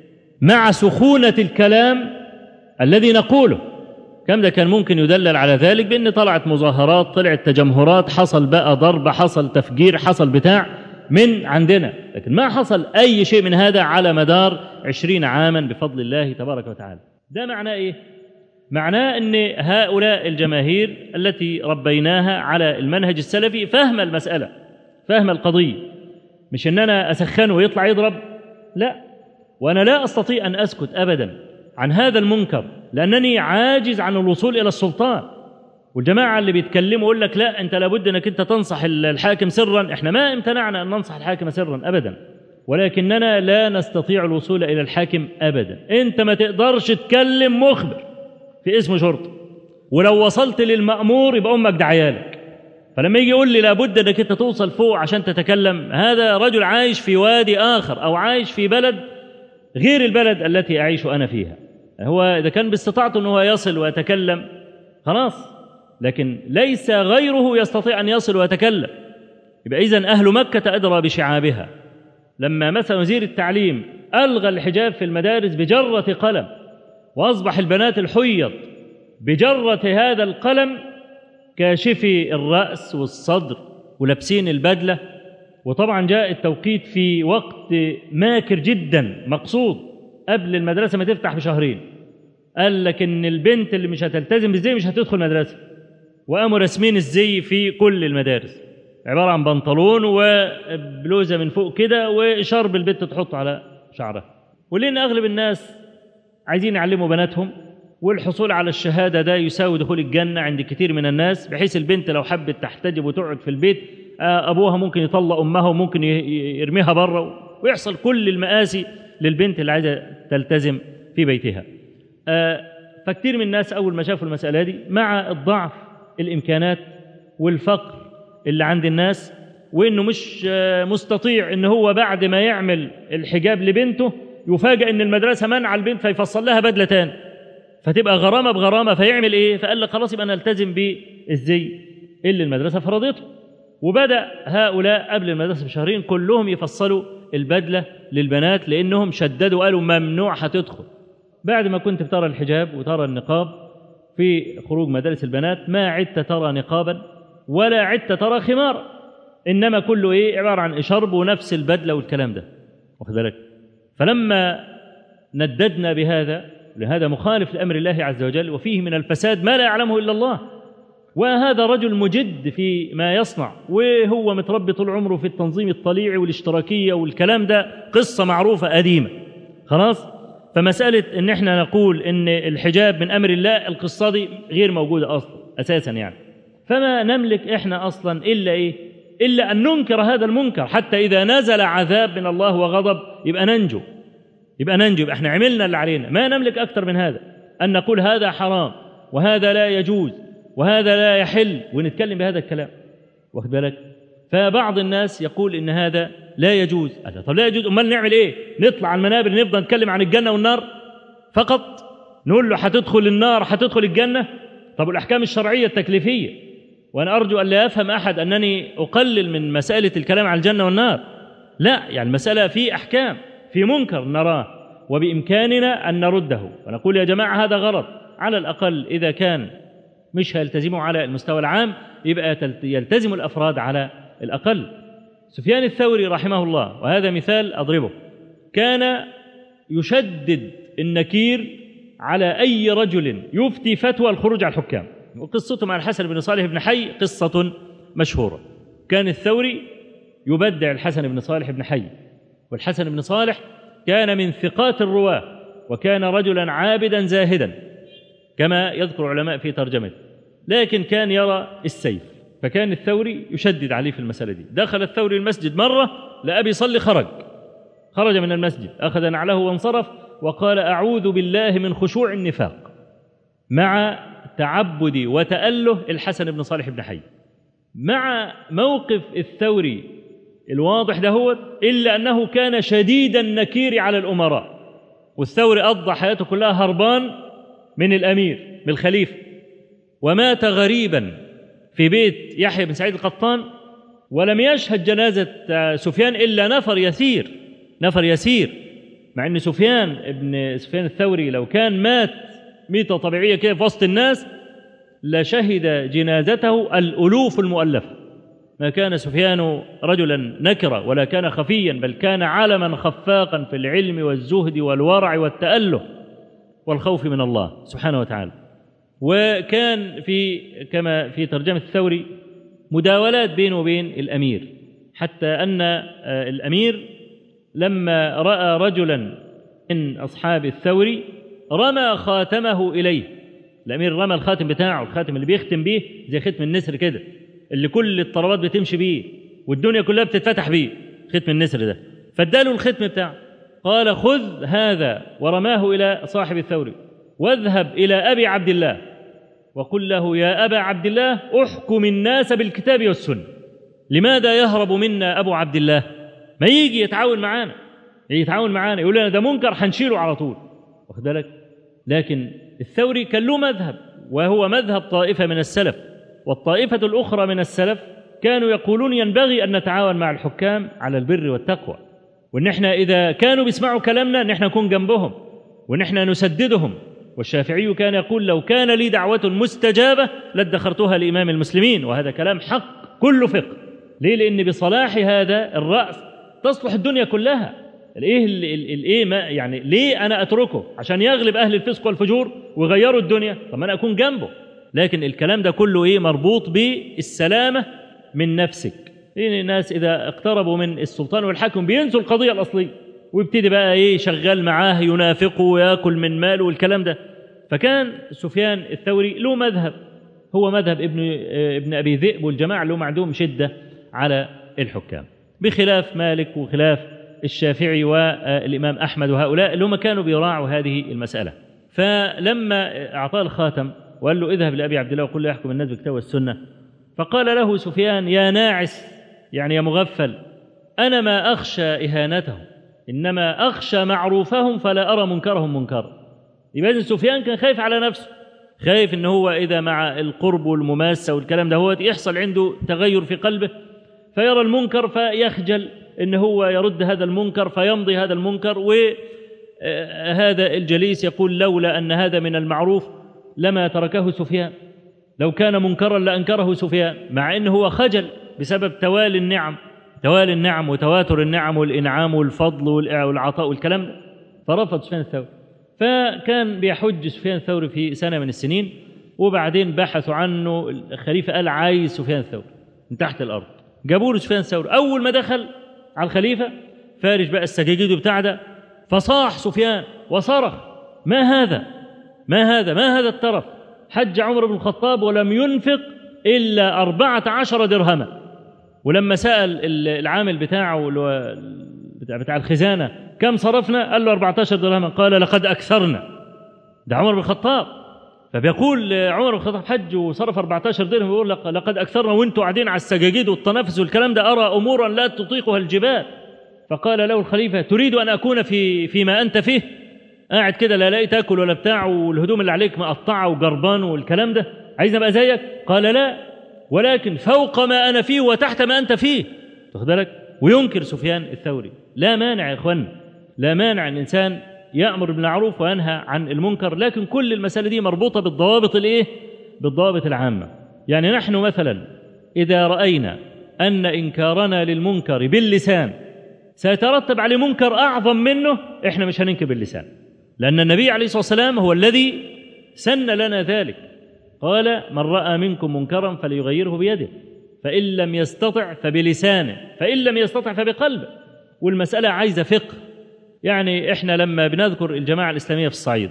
مع سخونة الكلام الذي نقوله. كم ده كان ممكن يدلل على ذلك بأن طلعت مظاهرات، طلعت تجمهرات، حصل بقى ضرب، حصل تفجير، حصل بتاع من عندنا، لكن ما حصل أي شيء من هذا على مدار 20 عاما بفضل الله تبارك وتعالى. ده معناه إيه؟ معناه أن هؤلاء الجماهير التي ربيناها على المنهج السلفي فهم المسألة، فهم القضية، مش أن أنا أسخنه ويطلع يضرب، لا. وأنا لا أستطيع أن أسكت أبدا عن هذا المنكر لأنني عاجز عن الوصول إلى السلطان. والجماعة اللي بيتكلموا يقول لك لا أنت لابد أنك أنت تنصح الحاكم سرا، إحنا ما امتنعنا أن ننصح الحاكم سرا أبدا، ولكننا لا نستطيع الوصول إلى الحاكم أبدا. أنت ما تقدرش تكلم مخبر في اسم شرطة، ولو وصلت للمأمور يبقى أمك دعيالك. فلما يجي يقول لي لابد أنك أنت توصل فوق عشان تتكلم، هذا رجل عايش في وادي آخر أو عايش في بلد غير البلد التي أعيش أنا فيها. هو إذا كان باستطاعته أنه يصل ويتكلم خلاص، لكن ليس غيره يستطيع أن يصل ويتكلم. يبقى إذن أهل مكة أدرى بشعابها. لما مثلا وزير التعليم ألغى الحجاب في المدارس بجرة قلم، وأصبح البنات الحيض بجرة هذا القلم كاشفي الرأس والصدر ولابسين البدلة. وطبعا جاء التوقيت في وقت ماكر جدا مقصود قبل المدرسة ما تفتح بشهرين. قال لك إن البنت اللي مش هتلتزم بالزي مش هتدخل مدرسة، وقاموا رسمين الزي في كل المدارس. عبارة عن بنطلون وبلوزة من فوق كده وشرب البنت تحطه على شعرها. ولأن أغلب الناس عايزين يعلموا بناتهم، والحصول على الشهادة ده يساوي دخول الجنة عند كتير من الناس، بحيث البنت لو حبت تحتجب وتقعد في البيت أبوها ممكن يطلق أمها وممكن يرميها بره، ويحصل كل المآسي للبنت اللي عايزة تلتزم في بيتها. فكتير من الناس أول ما شافوا المسألة دي، مع الضعف الإمكانات والفقر اللي عند الناس، وإنه مش مستطيع إن هو بعد ما يعمل الحجاب لبنته يفاجأ إن المدرسة منع البنت فيفصل لها بدلة تاني، فتبقى غرامة بغرامة، فيعمل إيه؟ فقال لك خلاص يبقى نلتزم بالزي اللي المدرسة فرضته. وبدأ هؤلاء قبل المدرسة بشهرين كلهم يفصلوا البدلة للبنات، لأنهم شددوا قالوا ممنوع هتدخل. بعد ما كنت بترى الحجاب وترى النقاب في خروج مدارس البنات، ما عدت ترى نقابا ولا عدت ترى خمار، إنما كله إيه؟ عبارة عن إشارب ونفس البدلة والكلام ده، واخد بالك؟ فلما نددنا بهذا، لهذا مخالف لأمر الله عز وجل وفيه من الفساد ما لا يعلمه إلا الله، وهذا رجل مجد في ما يصنع، وهو متربي طول عمره في التنظيم الطليعي والاشتراكية والكلام ده، قصة معروفة قديمة خلاص. فمسألة إن إحنا نقول إن الحجاب من أمر الله، القصة دي غير موجودة أصلا أساسا يعني. فما نملك إحنا أصلا إلا إيه؟ إلا أن ننكر هذا المنكر، حتى إذا نزل عذاب من الله وغضب يبقى ننجو، يبقى إحنا عملنا اللي علينا. ما نملك أكثر من هذا، أن نقول هذا حرام وهذا لا يجوز وهذا لا يحل، ونتكلم بهذا الكلام، واخد بالك؟ فبعض الناس يقول إن هذا لا يجوز. طب لا يجوز، أمال نعمل إيه؟ نطلع على المنابر نفضل نتكلم عن الجنة والنار فقط؟ نقول له هتدخل النار هتدخل الجنة؟ طب الأحكام الشرعية التكليفية، وأنا أرجو أن لا يفهم أحد أنني أقلل من مسألة الكلام عن الجنة والنار، لا، يعني المسألة في أحكام، في منكر نراه وبإمكاننا أن نرده ونقول يا جماعة هذا غلط. على الأقل إذا كان مش هيلتزموا على المستوى العام، يبقى يلتزم الأفراد على الأقل. سفيان الثوري رحمه الله، وهذا مثال أضربه، كان يشدد النكير على أي رجل يفتي فتوى الخروج على الحكام. وقصته مع الحسن بن صالح بن حي قصة مشهورة. كان الثوري يبدع الحسن بن صالح بن حي، والحسن بن صالح كان من ثقات الرواة، وكان رجلا عابدا زاهدا كما يذكر علماء في ترجمته، لكن كان يرى السيف، فكان الثوري يشدد عليه في المسألة دي. دخل الثوري المسجد مرة لأبي يصلي، خرج من المسجد، أخذ نعله وانصرف وقال أعوذ بالله من خشوع النفاق، مع تعبد وتأله الحسن بن صالح بن حي. مع موقف الثوري الواضح دهوت، إلا أنه كان شديد النكير على الأمراء، والثوري قضى حياته كلها هربان من الأمير، من الخليفة، ومات غريبا في بيت يحيى بن سعيد القطان، ولم يشهد جنازة سفيان إلا نفر يسير، مع أن سفيان الثوري لو كان مات ميتة طبيعية كده في وسط الناس لشهد جنازته الألوف المؤلفة. ما كان سفيان رجلا نكرا ولا كان خفيا، بل كان عالما خفاقا في العلم والزهد والورع والتأله والخوف من الله سبحانه وتعالى. وكان كما في ترجمة الثوري مداولات بينه وبين الأمير، حتى أن الأمير لما رأى رجلا من أصحاب الثوري رمى خاتمه إليه. الأمير رمى الخاتم بتاعه، الخاتم اللي بيختم بيه زي ختم النسر كده، اللي كل الطلبات بتمشي بيه والدنيا كلها بتتفتح بيه، ختم النسر ده، فاداله الختم بتاعه، قال خذ هذا، ورماه إلى صاحب الثوري، واذهب إلى أبي عبد الله وقل له يا أبا عبد الله أحكم الناس بالكتاب والسنة. لماذا يهرب منا أبو عبد الله؟ ما يجي يتعاون معانا، يقول لنا ده منكر هنشيله على طول، واخد بالك؟ لكن الثوري كان له مذهب، وهو مذهب طائفة من السلف، والطائفة الأخرى من السلف كانوا يقولون ينبغي أن نتعاون مع الحكام على البر والتقوى، وإن احنا إذا كانوا بيسمعوا كلامنا نحن نكون جنبهم ونحن نسددهم. والشافعي كان يقول لو كان لي دعوة مستجابة لادخرتها لإمام المسلمين، وهذا كلام حق كله فقه. ليه؟ لأن بصلاح هذا الرأس تصلح الدنيا كلها. ما يعني ليه أنا أتركه عشان يغلب أهل الفسق والفجور ويغيروا الدنيا؟ طب ما أنا أكون جنبه. لكن الكلام ده كله مربوط بالسلامة من نفسك، الناس إذا اقتربوا من السلطان والحاكم بينسوا القضية الأصلية، ويبتدي بقى إيه شغال معاه ينافقه ويأكل من ماله والكلام ده. فكان سفيان الثوري له مذهب، هو مذهب ابن أبي ذئب والجماعة اللي هم عندهم شدة على الحكام، بخلاف مالك وخلاف الشافعي والإمام أحمد وهؤلاء اللي هم كانوا بيراعوا هذه المسألة. فلما أعطاه الخاتم وقال له اذهب لأبي عبد الله وقل له يحكم الناس بالكتاب والسنة، فقال له سفيان يا ناعس، يعني يا مغفل، أنا ما أخشى إهانتهم إنما أخشى معروفهم فلا أرى منكرهم منكرا. يبقى سفيان كان خايف على نفسه، خايف إن هو إذا مع القرب والمماسة والكلام ده هو يحصل عنده تغير في قلبه فيرى المنكر فيخجل إن هو يرد هذا المنكر فيمضي هذا المنكر. وهذا الجليس يقول لولا أن هذا من المعروف لما تركه سفيان، لو كان منكرا لأنكره سفيان، مع أنه هو خجل بسبب توالي النعم وتواتر النعم والإنعام والفضل والعطاء والكلام ده، فرفض سفيان الثوري. فكان بيحج سفيان الثوري في سنة من السنين، وبعدين بحثوا عنه، الخليفة قال عايز سفيان الثوري من تحت الأرض، جابوا له سفيان الثوري. أول ما دخل على الخليفة فارش بقى السجاجيد بتاع ده، فصاح سفيان وصرخ ما هذا الترف، حج عمر بن الخطاب ولم ينفق إلا 14 درهما. ولما سأل العامل بتاعه بتاع الخزانة كم صرفنا، قال له 14 درهما، قال لقد أكثرنا، ده عمر بن الخطاب. فبيقول عمر بن الخطاب حج وصرف 14 درهم، بيقول لقد أكثرنا وانتوا قاعدين على السجاجيد والتنافس والكلام ده، أرى أمورا لا تطيقها الجبال. فقال له الخليفة تريد أن أكون فيما أنت فيه، قاعد كده لا لاقي تاكل ولا بتاع والهدوم اللي عليك مقطعة وجربان والكلام ده، عايز أبقى زيك؟ قال لا، ولكن فوق ما أنا فيه وتحت ما أنت فيه. تاخد بالك؟ وينكر سفيان الثوري. لا مانع يا إخوان، لا مانع أن الإنسان يأمر بالمعروف وينهى عن المنكر، لكن كل المسألة دي مربوطة بالضوابط الإيه؟ بالضوابط العامة. يعني نحن مثلا إذا رأينا أن إنكارنا للمنكر باللسان سيترتب عليه منكر أعظم منه، إحنا مش هننكر باللسان، لأن النبي عليه الصلاة والسلام هو الذي سن لنا ذلك. قال من رأى منكم منكرا فليغيره بيده، فإن لم يستطع فبلسانه، فإن لم يستطع فبقلبه. والمسألة عايزة فقه. يعني إحنا لما بنذكر الجماعة الإسلامية في الصعيد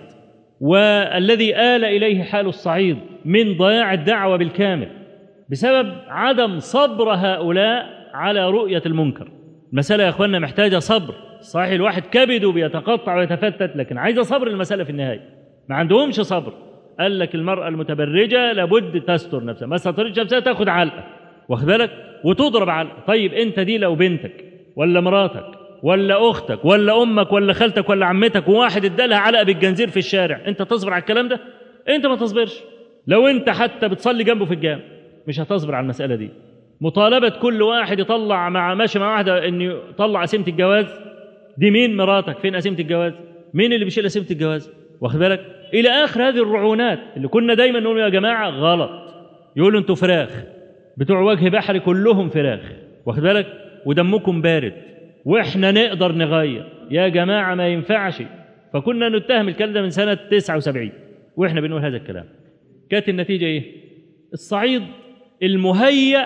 والذي آل إليه حال الصعيد من ضياع الدعوة بالكامل بسبب عدم صبر هؤلاء على رؤية المنكر، المسألة يا أخواننا محتاجة صبر. صحيح الواحد كبده بيتقطع ويتفتت، لكن عايزة صبر. المسألة في النهاية ما عندهمش صبر. قال لك المرأة المتبرجة لابد تستر نفسها، ما استطرتش نفسها تاخد علقة، واخد بالك، وتضرب علقة. طيب أنت دي لو بنتك ولا مراتك ولا أختك ولا أمك ولا خالتك ولا عمتك وواحد ادالها علقة بالجنزير في الشارع، أنت تصبر على الكلام ده؟ أنت ما تصبرش. لو أنت حتى بتصلي جنبه في الجامع مش هتصبر على المسألة دي. مطالبة كل واحد يطلع ماشي مع واحدة إنه يطلع قسيمة الجواز، دي مين مراتك؟ فين قسيمة الجواز؟ مين اللي بيشيل قسيمة الجواز؟ واخد بالك؟ إلى آخر هذه الرعونات اللي كنا دايما نقول يا جماعة غلط. يقولوا أنتوا فراخ بتوع وجه بحري، كلهم فراخ، واخد بالك، ودمكم بارد وإحنا نقدر نغير. يا جماعة ما ينفعش. فكنا نتهم الكلام ده من سنة 79 وإحنا بنقول هذا الكلام. كانت النتيجة إيه؟ الصعيد المهيأ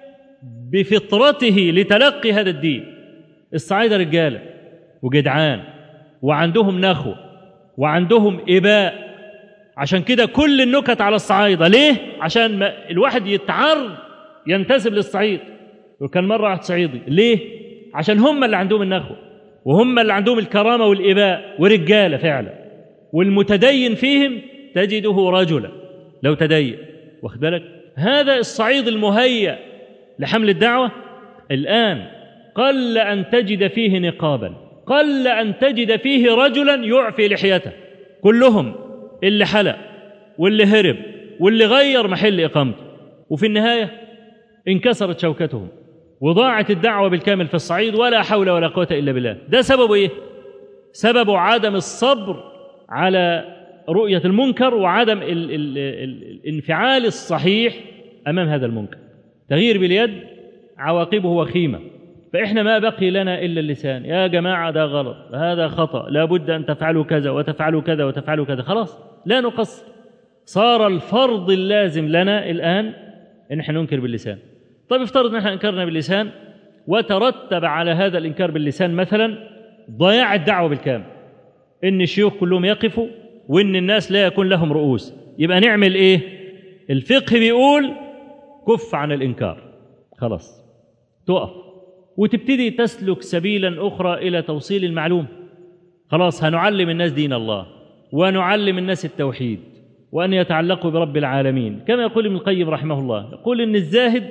بفطرته لتلقي هذا الدين، الصعايدة رجالة وجدعان وعندهم نخوة وعندهم إباء. عشان كده كل النكت على الصعايدة. ليه؟ عشان الواحد يتعرض ينتسب للصعيد. وكان مرة واحد صعيدي. ليه؟ عشان هم اللي عندهم النخوة وهم اللي عندهم الكرامة والإباء ورجالة فعلا. والمتدين فيهم تجده رجلا لو تدين، واخد بالك. هذا الصعيد المهيأ لحمل الدعوة. الآن قل أن تجد فيه نقابا، قل أن تجد فيه رجلا يعفي لحيته. كلهم اللي حلق واللي هرب واللي غير محل إقامته، وفي النهاية انكسرت شوكتهم وضاعت الدعوة بالكامل في الصعيد، ولا حول ولا قوة إلا بالله. ده سببه إيه؟ سببه عدم الصبر على رؤية المنكر وعدم الانفعال الصحيح أمام هذا المنكر. تغيير باليد عواقبه وخيمة. فإحنا ما بقي لنا إلا اللسان. يا جماعة ده غلط، هذا خطأ، لا بد أن تفعلوا كذا وتفعلوا كذا وتفعلوا كذا. خلاص لا نقصر. صار الفرض اللازم لنا الآن إن احنا ننكر باللسان. طيب افترض ان احنا انكرنا باللسان وترتب على هذا الانكار باللسان مثلا ضياع الدعوه بالكامل، ان الشيوخ كلهم يقفوا وان الناس لا يكون لهم رؤوس، يبقى نعمل ايه؟ الفقه بيقول كف عن الانكار، خلاص تقف وتبتدي تسلك سبيلا اخرى الى توصيل المعلوم. خلاص هنعلم الناس دين الله ونعلم الناس التوحيد وان يتعلقوا برب العالمين، كما يقول ابن القيم رحمه الله، يقول ان الزاهد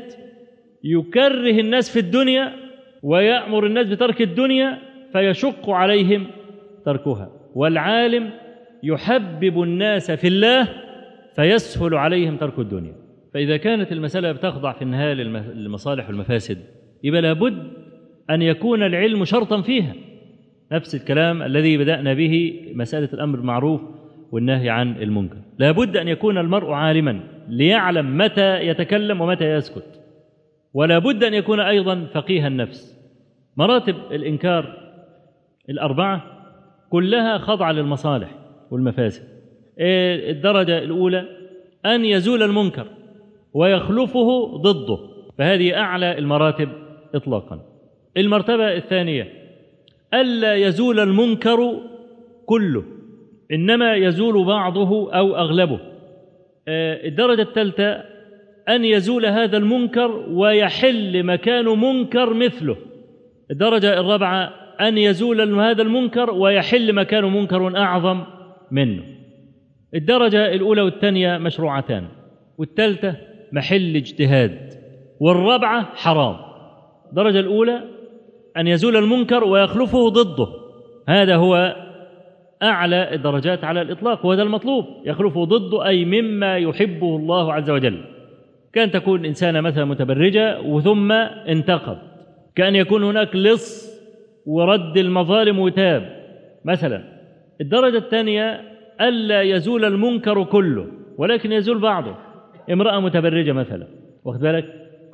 يكره الناس في الدنيا ويأمر الناس بترك الدنيا فيشق عليهم تركها، والعالم يحبب الناس في الله فيسهل عليهم ترك الدنيا. فإذا كانت المسألة بتخضع في النهاية للمصالح والمفاسد يبقى لابد أن يكون العلم شرطا فيها. نفس الكلام الذي بدأنا به مسألة الأمر بالمعروف والنهي عن المنكر، لابد أن يكون المرء عالما ليعلم متى يتكلم ومتى يسكت، ولا بد أن يكون أيضا فقيه النفس. مراتب الإنكار الأربعة كلها خاضعة للمصالح والمفاسد. الدرجة الأولى أن يزول المنكر ويخلفه ضده، فهذه أعلى المراتب إطلاقا. المرتبة الثانية ألا يزول المنكر كله، إنما يزول بعضه أو أغلبه. الدرجة الثالثة أن يزول هذا المنكر ويحل مكان منكر مثله. الدرجة الرابعة أن يزول هذا المنكر ويحل مكان منكر أعظم منه. الدرجة الأولى والثانية مشروعتان، والثالثة محل اجتهاد، والرابعة حرام. الدرجة الأولى أن يزول المنكر ويخلفه ضده، هذا هو أعلى الدرجات على الإطلاق، وهذا المطلوب، يخلفه ضده أي مما يحبه الله عز وجل. كان تكون إنسانة مثلا متبرجة وثم انتقد، كأن يكون هناك لص ورد المظالم وتاب مثلا. الدرجة الثانية ألا يزول المنكر كله ولكن يزول بعضه، امرأة متبرجة مثلا، واخد بالك،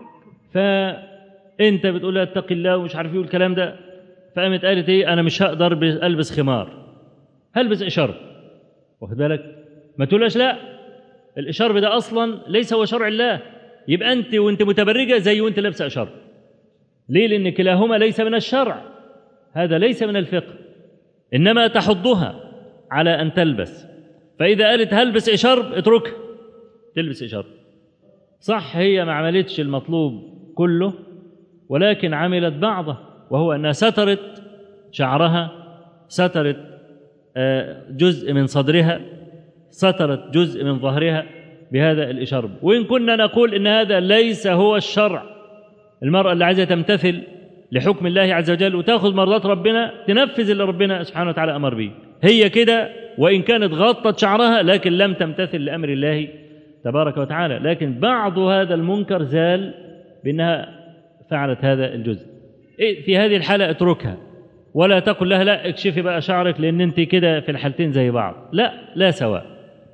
فأنت بتقول لها اتق الله ومش عارف ايه الكلام ده، فقامت قالت ايه؟ أنا مش هقدر ألبس خمار، هلبس إشارب، واخد بالك. ما تقولهاش لا، الإشارب ده أصلا ليس هو شرع الله، يبقى أنت وأنت متبرجة زي وأنت لابسة إشارب. ليه؟ لأن كلاهما ليس من الشرع، هذا ليس من الفقه، إنما تحضها على أن تلبس. فإذا قالت هلبس إشارب اتركها تلبس إشارب. صح هي ما عملتش المطلوب كله ولكن عملت بعضه، وهو أنها سترت شعرها، سترت جزء من صدرها، سترت جزء من ظهرها بهذا الإشارب. وإن كنا نقول إن هذا ليس هو الشرع، المرأة اللي عايزة تمتثل لحكم الله عز وجل وتأخذ مرضات ربنا تنفذ اللي ربنا سبحانه وتعالى أمر به، هي كده وإن كانت غطت شعرها لكن لم تمتثل لأمر الله تبارك وتعالى. لكن بعض هذا المنكر زال بأنها فعلت هذا الجزء. في هذه الحالة اتركها، ولا تقل لها لا اكشفي بقى شعرك لأن أنت كده في الحالتين زي بعض، لا سواء.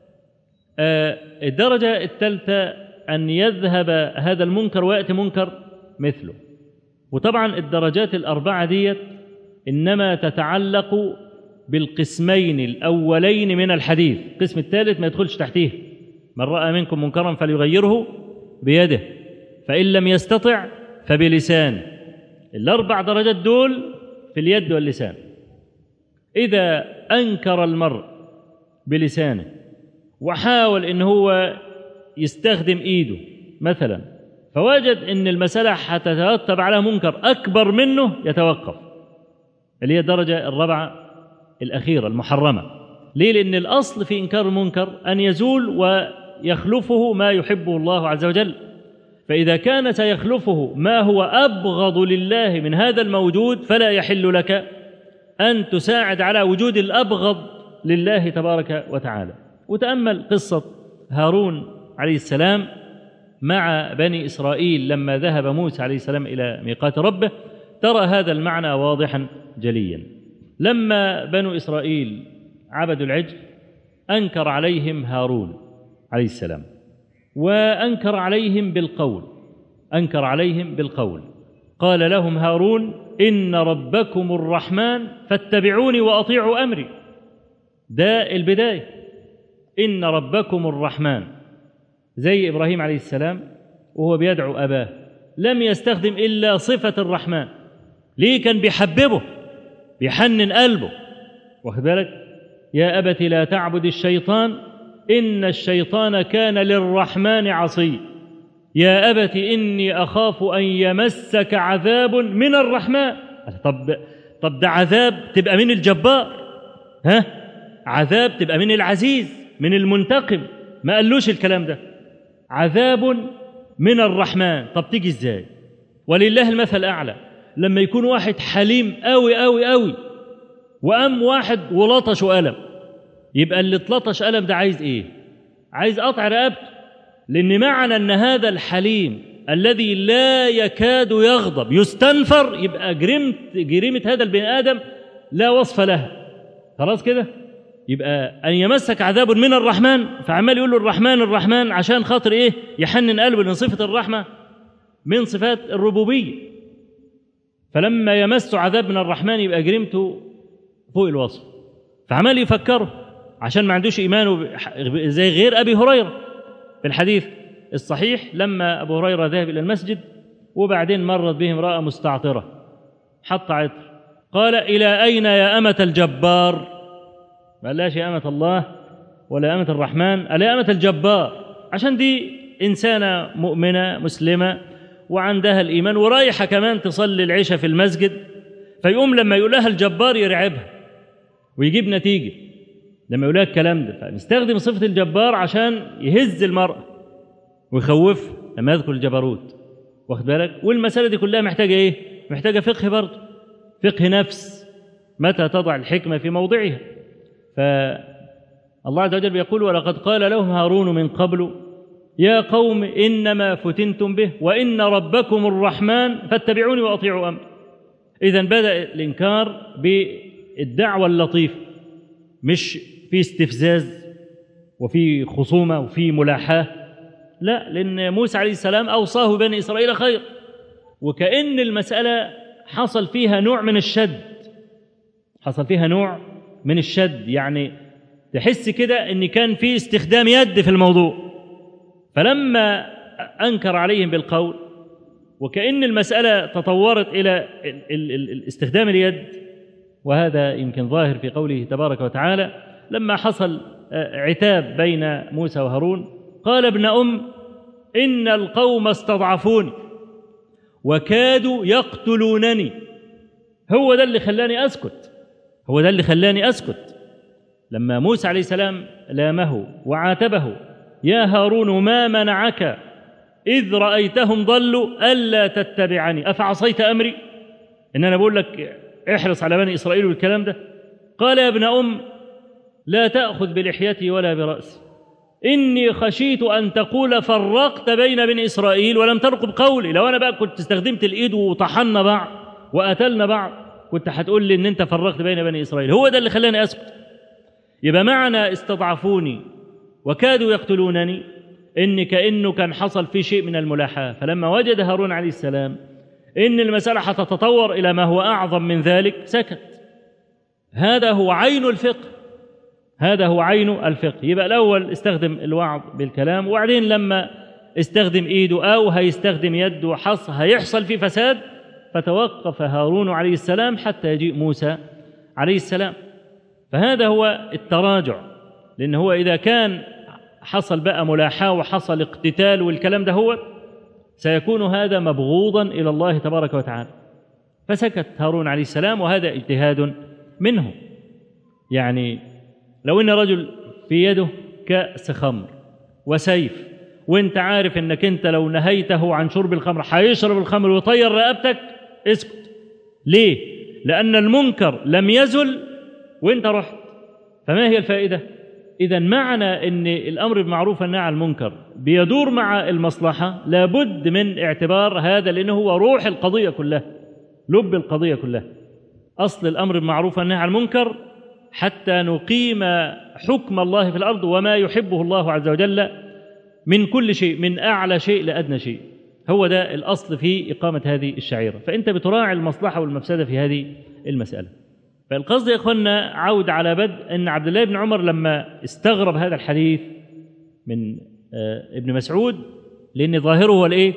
الدرجة الثالثة أن يذهب هذا المنكر ويأتي منكر مثله. وطبعا الدرجات الأربعة ديت إنما تتعلق بالقسمين الأولين من الحديث، القسم الثالث ما يدخلش تحتيه. من رأى منكم منكرا فليغيره بيده فإن لم يستطع فبلسانه. الأربع درجات دول في اليد واللسان. إذا أنكر المرء بلسانه وحاول إن هو يستخدم إيده مثلا فوجد إن المسألة هتترتب على منكر أكبر منه يتوقف، اللي هي الدرجة الرابعة الأخيرة المحرمة. ليه؟ لأن الأصل في إنكار المنكر أن يزول ويخلفه ما يحبه الله عز وجل. فإذا كان سيخلفه ما هو أبغض لله من هذا الموجود فلا يحل لك أن تساعد على وجود الأبغض لله تبارك وتعالى. وتأمل قصة هارون عليه السلام مع بني إسرائيل لما ذهب موسى عليه السلام إلى ميقات ربه، ترى هذا المعنى واضحا جليا. لما بنو إسرائيل عبدوا العجل أنكر عليهم هارون عليه السلام، وأنكر عليهم بالقول، قال لهم هارون إن ربكم الرحمن فاتبعوني وأطيعوا أمري. ده البداية، إن ربكم الرحمن، زي إبراهيم عليه السلام وهو بيدعو أباه لم يستخدم إلا صفة الرحمن. ليه؟ كان بيحببه، بيحنن قلبه، واخد بالك؟ يا أبت لا تعبد الشيطان إن الشيطان كان للرحمن عصيا. يا أبت إني أخاف أن يمسك عذاب من الرحمن. طب ده عذاب تبقى من الجبار، ها؟ عذاب تبقى من العزيز، من المنتقم. ما قالوش الكلام ده، عذاب من الرحمن. طب تيجي ازاي؟ ولله المثل الأعلى، لما يكون واحد حليم قوي قوي قوي وقام واحد ولطش ألم، يبقى اللي اتلطش ألم ده عايز ايه؟ عايز قطع رقبته. لأن معنى أن هذا الحليم الذي لا يكاد يغضب يستنفر، يبقى جريمة هذا البني آدم لا وصف لها. خلاص كده؟ يبقى أن يمسك عذاب من الرحمن، فعمال يقول له الرحمن الرحمن عشان خاطر إيه؟ يحنن قلبه، لأن صفة الرحمة من صفات الربوبية. فلما يمس عذاب من الرحمن يبقى جريمته فوق الوصف. فعمال يفكره عشان ما عندوش إيمانه زي غير أبي هريرة. في الحديث الصحيح لما أبو هريرة ذهب إلى المسجد وبعدين مرت به امرأة مستعطرة، حط عطر، قال إلى أين يا أمة الجبار؟ ما قالهاش يا أمة الله ولا أمة الرحمن، قال يا أمة الجبار، عشان دي إنسانة مؤمنة مسلمة وعندها الإيمان ورايحة كمان تصلي العشاء في المسجد، فيقوم لما يقول لها الجبار يرعبها ويجيب نتيجة لما يقول لها الكلام ده. فنستخدم صفة الجبار عشان يهز المرأة ويخوف لما يذكر الجبروت، واخد بالك؟ والمسألة دي كلها محتاجة إيه؟ محتاجة فقه برضه، فقه نفس، متى تضع الحكمة في موضعها. فالله عز وجل يقول ولقد قال لهم هارون من قبل يا قوم إنما فتنتم به وإن ربكم الرحمن فاتبعوني وأطيعوا أمري. إذن بدأ الإنكار بالدعوة اللطيفة، مش في استفزاز وفي خصومة وفي ملاحاة، لا، لأن موسى عليه السلام أوصاه بني إسرائيل خير، وكأن المسألة حصل فيها نوع من الشد، حصل فيها نوع من الشد، يعني تحس كده أن كان في استخدام يد في الموضوع. فلما أنكر عليهم بالقول وكأن المسألة تطورت إلى استخدام اليد، وهذا يمكن ظاهر في قوله تبارك وتعالى لما حصل عتاب بين موسى وهارون، قال ابن إن القوم استضعفوني وكادوا يقتلونني. هو ده اللي خلاني أسكت، هو ده اللي خلاني أسكت. لما موسى عليه السلام لامه وعاتبه يا هارون ما منعك إذ رأيتهم ضلوا ألا تتبعني أفعصيت أمري؟ إن أنا بقول لك احرص على بني إسرائيل والكلام ده. قال يا ابن لا تأخذ بلحيتي ولا برأسي إني خشيت أن تقول فرقت بين بني إسرائيل ولم ترقب قولي. لو أنا بقى كنت استخدمت الإيد وطحنا بعض وقتلنا بعض كنت هتقول لي إن أنت فرقت بين بني إسرائيل. هو ده اللي خلاني أسكت. يبقى معنى استضعفوني وكادوا يقتلونني إن كأنه كان حصل فيه شيء من الملاحاة. فلما وجد هارون عليه السلام إن المسألة هتتطور إلى ما هو أعظم من ذلك سكت. هذا هو عين الفقه، هذا هو عين الفقه. يبقى الأول استخدم الوعظ بالكلام، وبعدين لما استخدم إيده أو هيستخدم يده هيحصل فيه فساد، فتوقف هارون عليه السلام حتى يجيء موسى عليه السلام. فهذا هو التراجع، لأن هو إذا كان حصل بقى ملاحاة وحصل اقتتال والكلام ده هو سيكون هذا مبغوضا إلى الله تبارك وتعالى. فسكت هارون عليه السلام، وهذا اجتهاد منه. يعني لو إن رجل في يده كأس خمر وسيف، وانت عارف انك انت لو نهيته عن شرب الخمر هيشرب الخمر ويطير رقبتك، اسكت. ليه؟ لأن المنكر لم يزل وانت رحت، فما هي الفائدة؟ إذا معنى أن الأمر بالمعروف والنهي عن المنكر بيدور مع المصلحة لابد من اعتبار هذا، لأنه هو روح القضية كلها، لب القضية كلها. أصل الأمر بالمعروف والنهي عن المنكر حتى نقيم حكم الله في الأرض وما يحبه الله عز وجل من كل شيء، من أعلى شيء لأدنى شيء. هو ده الأصل في إقامة هذه الشعيرة. فأنت بتراعي المصلحة والمفسدة في هذه المسألة. فالقصد يا إخوانا عود على بدء أن عبد الله بن عمر لما استغرب هذا الحديث من ابن مسعود، لأن ظاهره هو الإيه؟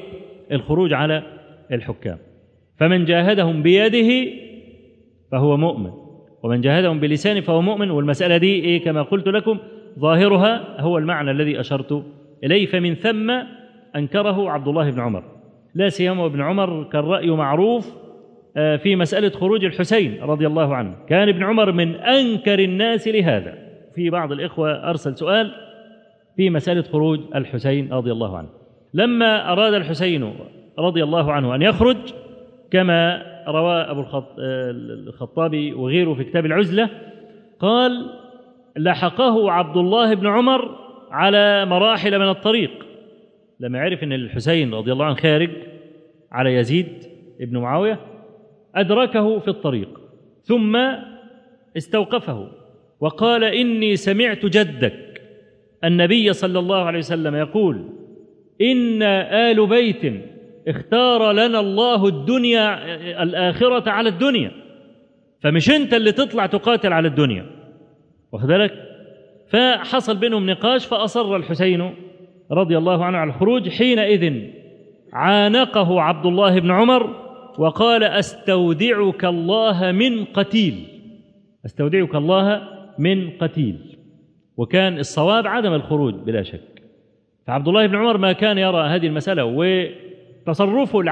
الخروج على الحكام. فمن جاهدهم بيده فهو مؤمن، ومن جاهدهم بلسانه فهو مؤمن. والمسألة دي كما قلت لكم ظاهرها هو المعنى الذي أشرت إليه، فمن ثم أنكره عبد الله بن عمر، لا سيما ابن عمر كان رأيه معروف في مسألة خروج الحسين رضي الله عنه، كان ابن عمر من أنكر الناس لهذا. في بعض الإخوة أرسل سؤال في مسألة خروج الحسين رضي الله عنه، لما أراد الحسين رضي الله عنه أن يخرج كما روى أبو الخطابي وغيره في كتاب العزلة، قال لحقه عبد الله بن عمر على مراحل من الطريق، لما عرف أن الحسين رضي الله عنه خارج على يزيد ابن معاوية أدركه في الطريق ثم استوقفه وقال إني سمعت جدك النبي صلى الله عليه وسلم يقول إن آل بيت اختار لنا الله الدنيا الآخرة على الدنيا، فمش أنت اللي تطلع تقاتل على الدنيا، واخد بالك؟ فحصل بينهم نقاش، فأصر الحسين رضي الله عنه على الخروج. حينئذ عانقه عبد الله بن عمر وقال أستودعك الله من قتيل، أستودعك الله من قتيل. وكان الصواب عدم الخروج بلا شك. فعبد الله بن عمر ما كان يرى هذه المسألة، وتصرفه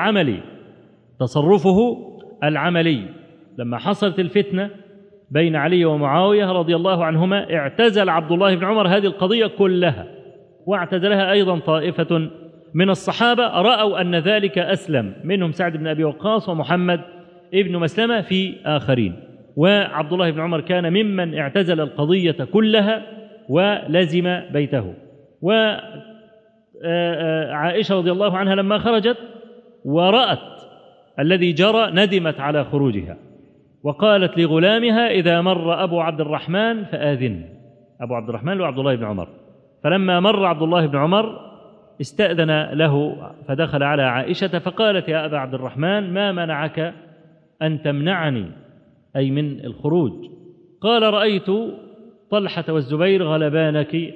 العملي لما حصلت الفتنة بين علي ومعاوية رضي الله عنهما اعتزل عبد الله بن عمر هذه القضية كلها، واعتزلها أيضا طائفة من الصحابة رأوا أن ذلك أسلم، منهم سعد بن أبي وقاص ومحمد ابن مسلمة في آخرين. وعبد الله بن عمر كان ممن اعتزل القضية كلها ولزم بيته. وعائشة رضي الله عنها لما خرجت ورأت الذي جرى ندمت على خروجها، وقالت لغلامها إذا مر أبو عبد الرحمن فآذن. أبو عبد الرحمن وعبد الله بن عمر. فلما مر عبد الله بن عمر استأذن له فدخل على عائشة فقالت يا أبا عبد الرحمن ما منعك أن تمنعني أي من الخروج؟ قال رأيت طلحة والزبير غلباك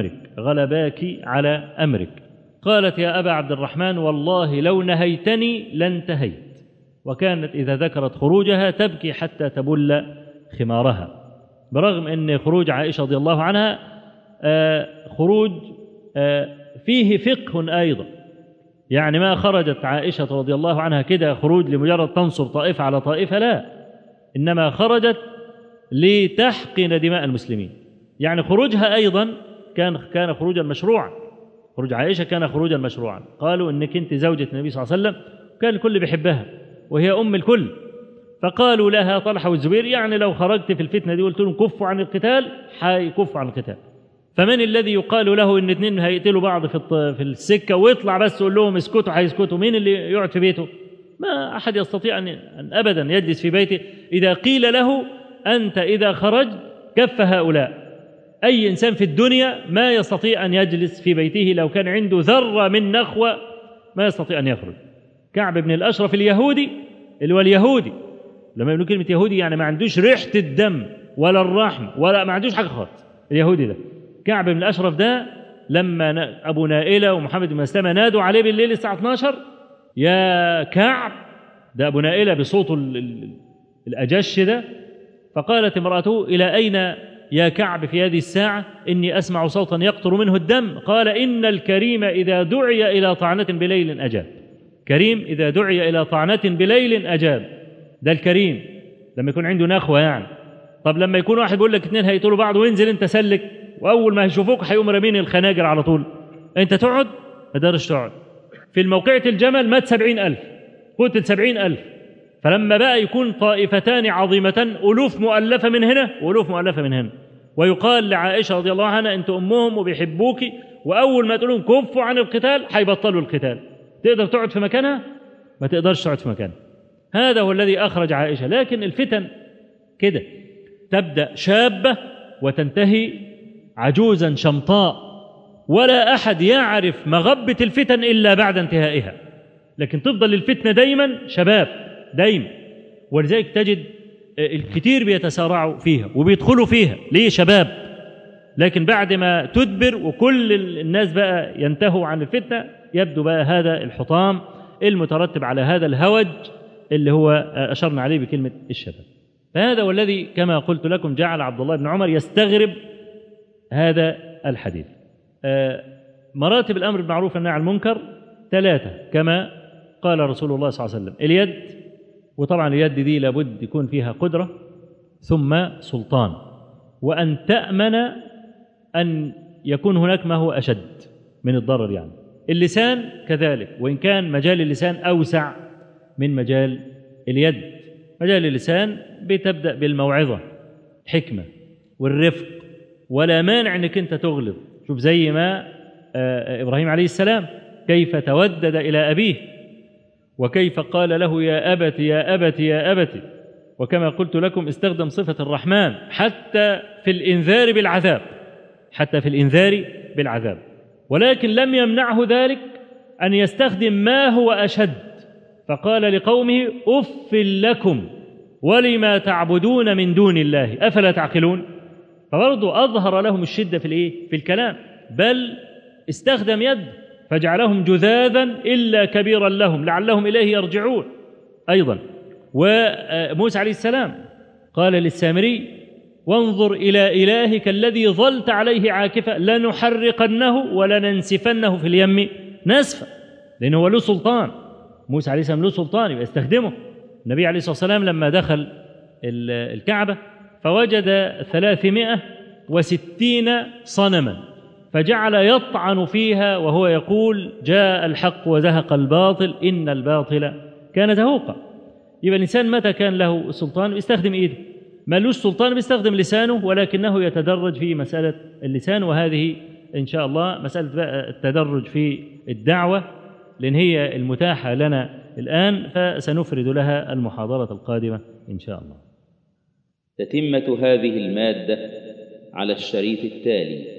على أمرك. قالت يا أبا عبد الرحمن والله لو نهيتني لانتهيت. وكانت إذا ذكرت خروجها تبكي حتى تبل خمارها، برغم أن خروج عائشة رضي الله عنها خروج فيه فقه أيضا، يعني ما خرجت عائشة رضي الله عنها كده خروج لمجرد تنصر طائفة على طائفة، لا، إنما خرجت لتحقن دماء المسلمين. يعني خروجها أيضا كان خروجا مشروعا، خروج عائشة كان خروجا مشروعا. قالوا إنك أنت زوجة النبي صلى الله عليه وسلم، كان الكل بيحبها وهي أم الكل، فقالوا لها طلحة والزبير يعني لو خرجت في الفتنة دي وقلت لهم كفوا عن القتال حيكفوا عن القتال. فمن الذي يقال له إن اثنين هيقتلوا بعض في السكة ويطلع بس يقول لهم اسكتوا هيسكتوا؟ مين اللي يقعد في بيته؟ ما أحد يستطيع أن أبدا يجلس في بيته إذا قيل له أنت إذا خرجت كف هؤلاء. أي إنسان في الدنيا ما يستطيع أن يجلس في بيته، لو كان عنده ذرة من نخوة ما يستطيع أن يخرج. كعب بن الأشرف اليهودي، اللي هو اليهودي، لما يقولوا كلمة يهودي يعني ما عندوش ريحة الدم ولا الرحم ولا ما عندوش حاجة خالص. اليهودي ده كعب بن الأشرف ده لما أبو نائلة ومحمد بن مسلمة نادوا عليه بالليل الساعة 12 يا كعب، ده أبو نائلة بصوته الأجش ده، فقالت امرأته إلى أين يا كعب في هذه الساعة؟ إني أسمع صوتا يقطر منه الدم. قال إن الكريم إذا دعي إلى طعنة بليل أجاب. كريم إذا دعي إلى طعنة بليل أجاب، ده الكريم لما يكون عنده نخوة يعني. طب لما يكون واحد بيقول لك اثنين هيقتلوا بعض وينزل انت سلك، وأول ما يشوفوك هيقوم رامين الخناجر على طول، انت تقعد؟ ما تقدرش تقعد. في الموقعة الجمل مات 70,000، قتل 70,000. فلما بقى يكون طائفتان عظيمتان ألوف مؤلفة من هنا وألوف مؤلفة من هنا، ويقال لعائشة رضي الله عنها أنت أمهم وبيحبوك، وأول ما تقولون كفوا عن القتال هيبطلوا القتال. تقدر تقعد في مكانها؟ ما تقدرش تقعد في مكانها. هذا هو الذي أخرج عائشة. لكن الفتن كده تبدأ شابة وتنتهي عجوزا شمطاء، ولا أحد يعرف مغبة الفتن إلا بعد انتهائها، لكن تفضل الفتنة دايما شباب دايما. ولذلك تجد الكثير بيتسارعوا فيها وبيدخلوا فيها ليه؟ شباب. لكن بعد ما تدبر وكل الناس بقى ينتهوا عن الفتنة يبدو بقى هذا الحطام المترتب على هذا الهوج اللي هو أشرنا عليه بكلمة الشباب. فهذا والذي كما قلت لكم جعل عبد الله بن عمر يستغرب هذا الحديث. مراتب الأمر بالمعروف والنهي عن المنكر 3 كما قال رسول الله صلى الله عليه وسلم: اليد، وطبعا اليد دي لابد يكون فيها قدرة، ثم سلطان، وأن تأمن أن يكون هناك ما هو أشد من الضرر. يعني اللسان كذلك، وإن كان مجال اللسان أوسع من مجال اليد. مجال اللسان بتبدأ بالموعظة، حكمة والرفق، ولا مانع أنك أنت تغلظ. شوف زي ما إبراهيم عليه السلام كيف تودد إلى أبيه، وكيف قال له: يا أبت يا أبت يا أبت. وكما قلت لكم استخدم صفة الرحمن حتى في الإنذار بالعذاب، حتى في الإنذار بالعذاب. ولكن لم يمنعه ذلك أن يستخدم ما هو أشد، فقال لقومه: أف لكم ولما تعبدون من دون الله أفلا تعقلون. فبرضه أظهر لهم الشدة في الكلام، بل استخدم يد فجعلهم جذاذا إلا كبيرا لهم لعلهم إليه يرجعون أيضا. وموسى عليه السلام قال للسامري: وانظر إلى إلهك الذي ظلت عليه عاكفا لنحرقنه ولننسفنه في اليم نسفا، لأنه هو له سلطان. موسى عليه السلام له سلطان يبقى يستخدمه. النبي عليه الصلاة والسلام لما دخل الكعبة فوجد 360 صنما، فجعل يطعن فيها وهو يقول: جاء الحق وزهق الباطل إن الباطل كان زهوقا. يبقى الإنسان متى كان له سلطان يستخدم إيده، ما لوش سلطان بيستخدم لسانه، ولكنه يتدرج في مسألة اللسان. وهذه إن شاء الله مسألة بقى التدرج في الدعوة، لأن هي المتاحة لنا الآن، فسنفرد لها المحاضرة القادمة إن شاء الله. تتمة هذه المادة على الشريط التالي.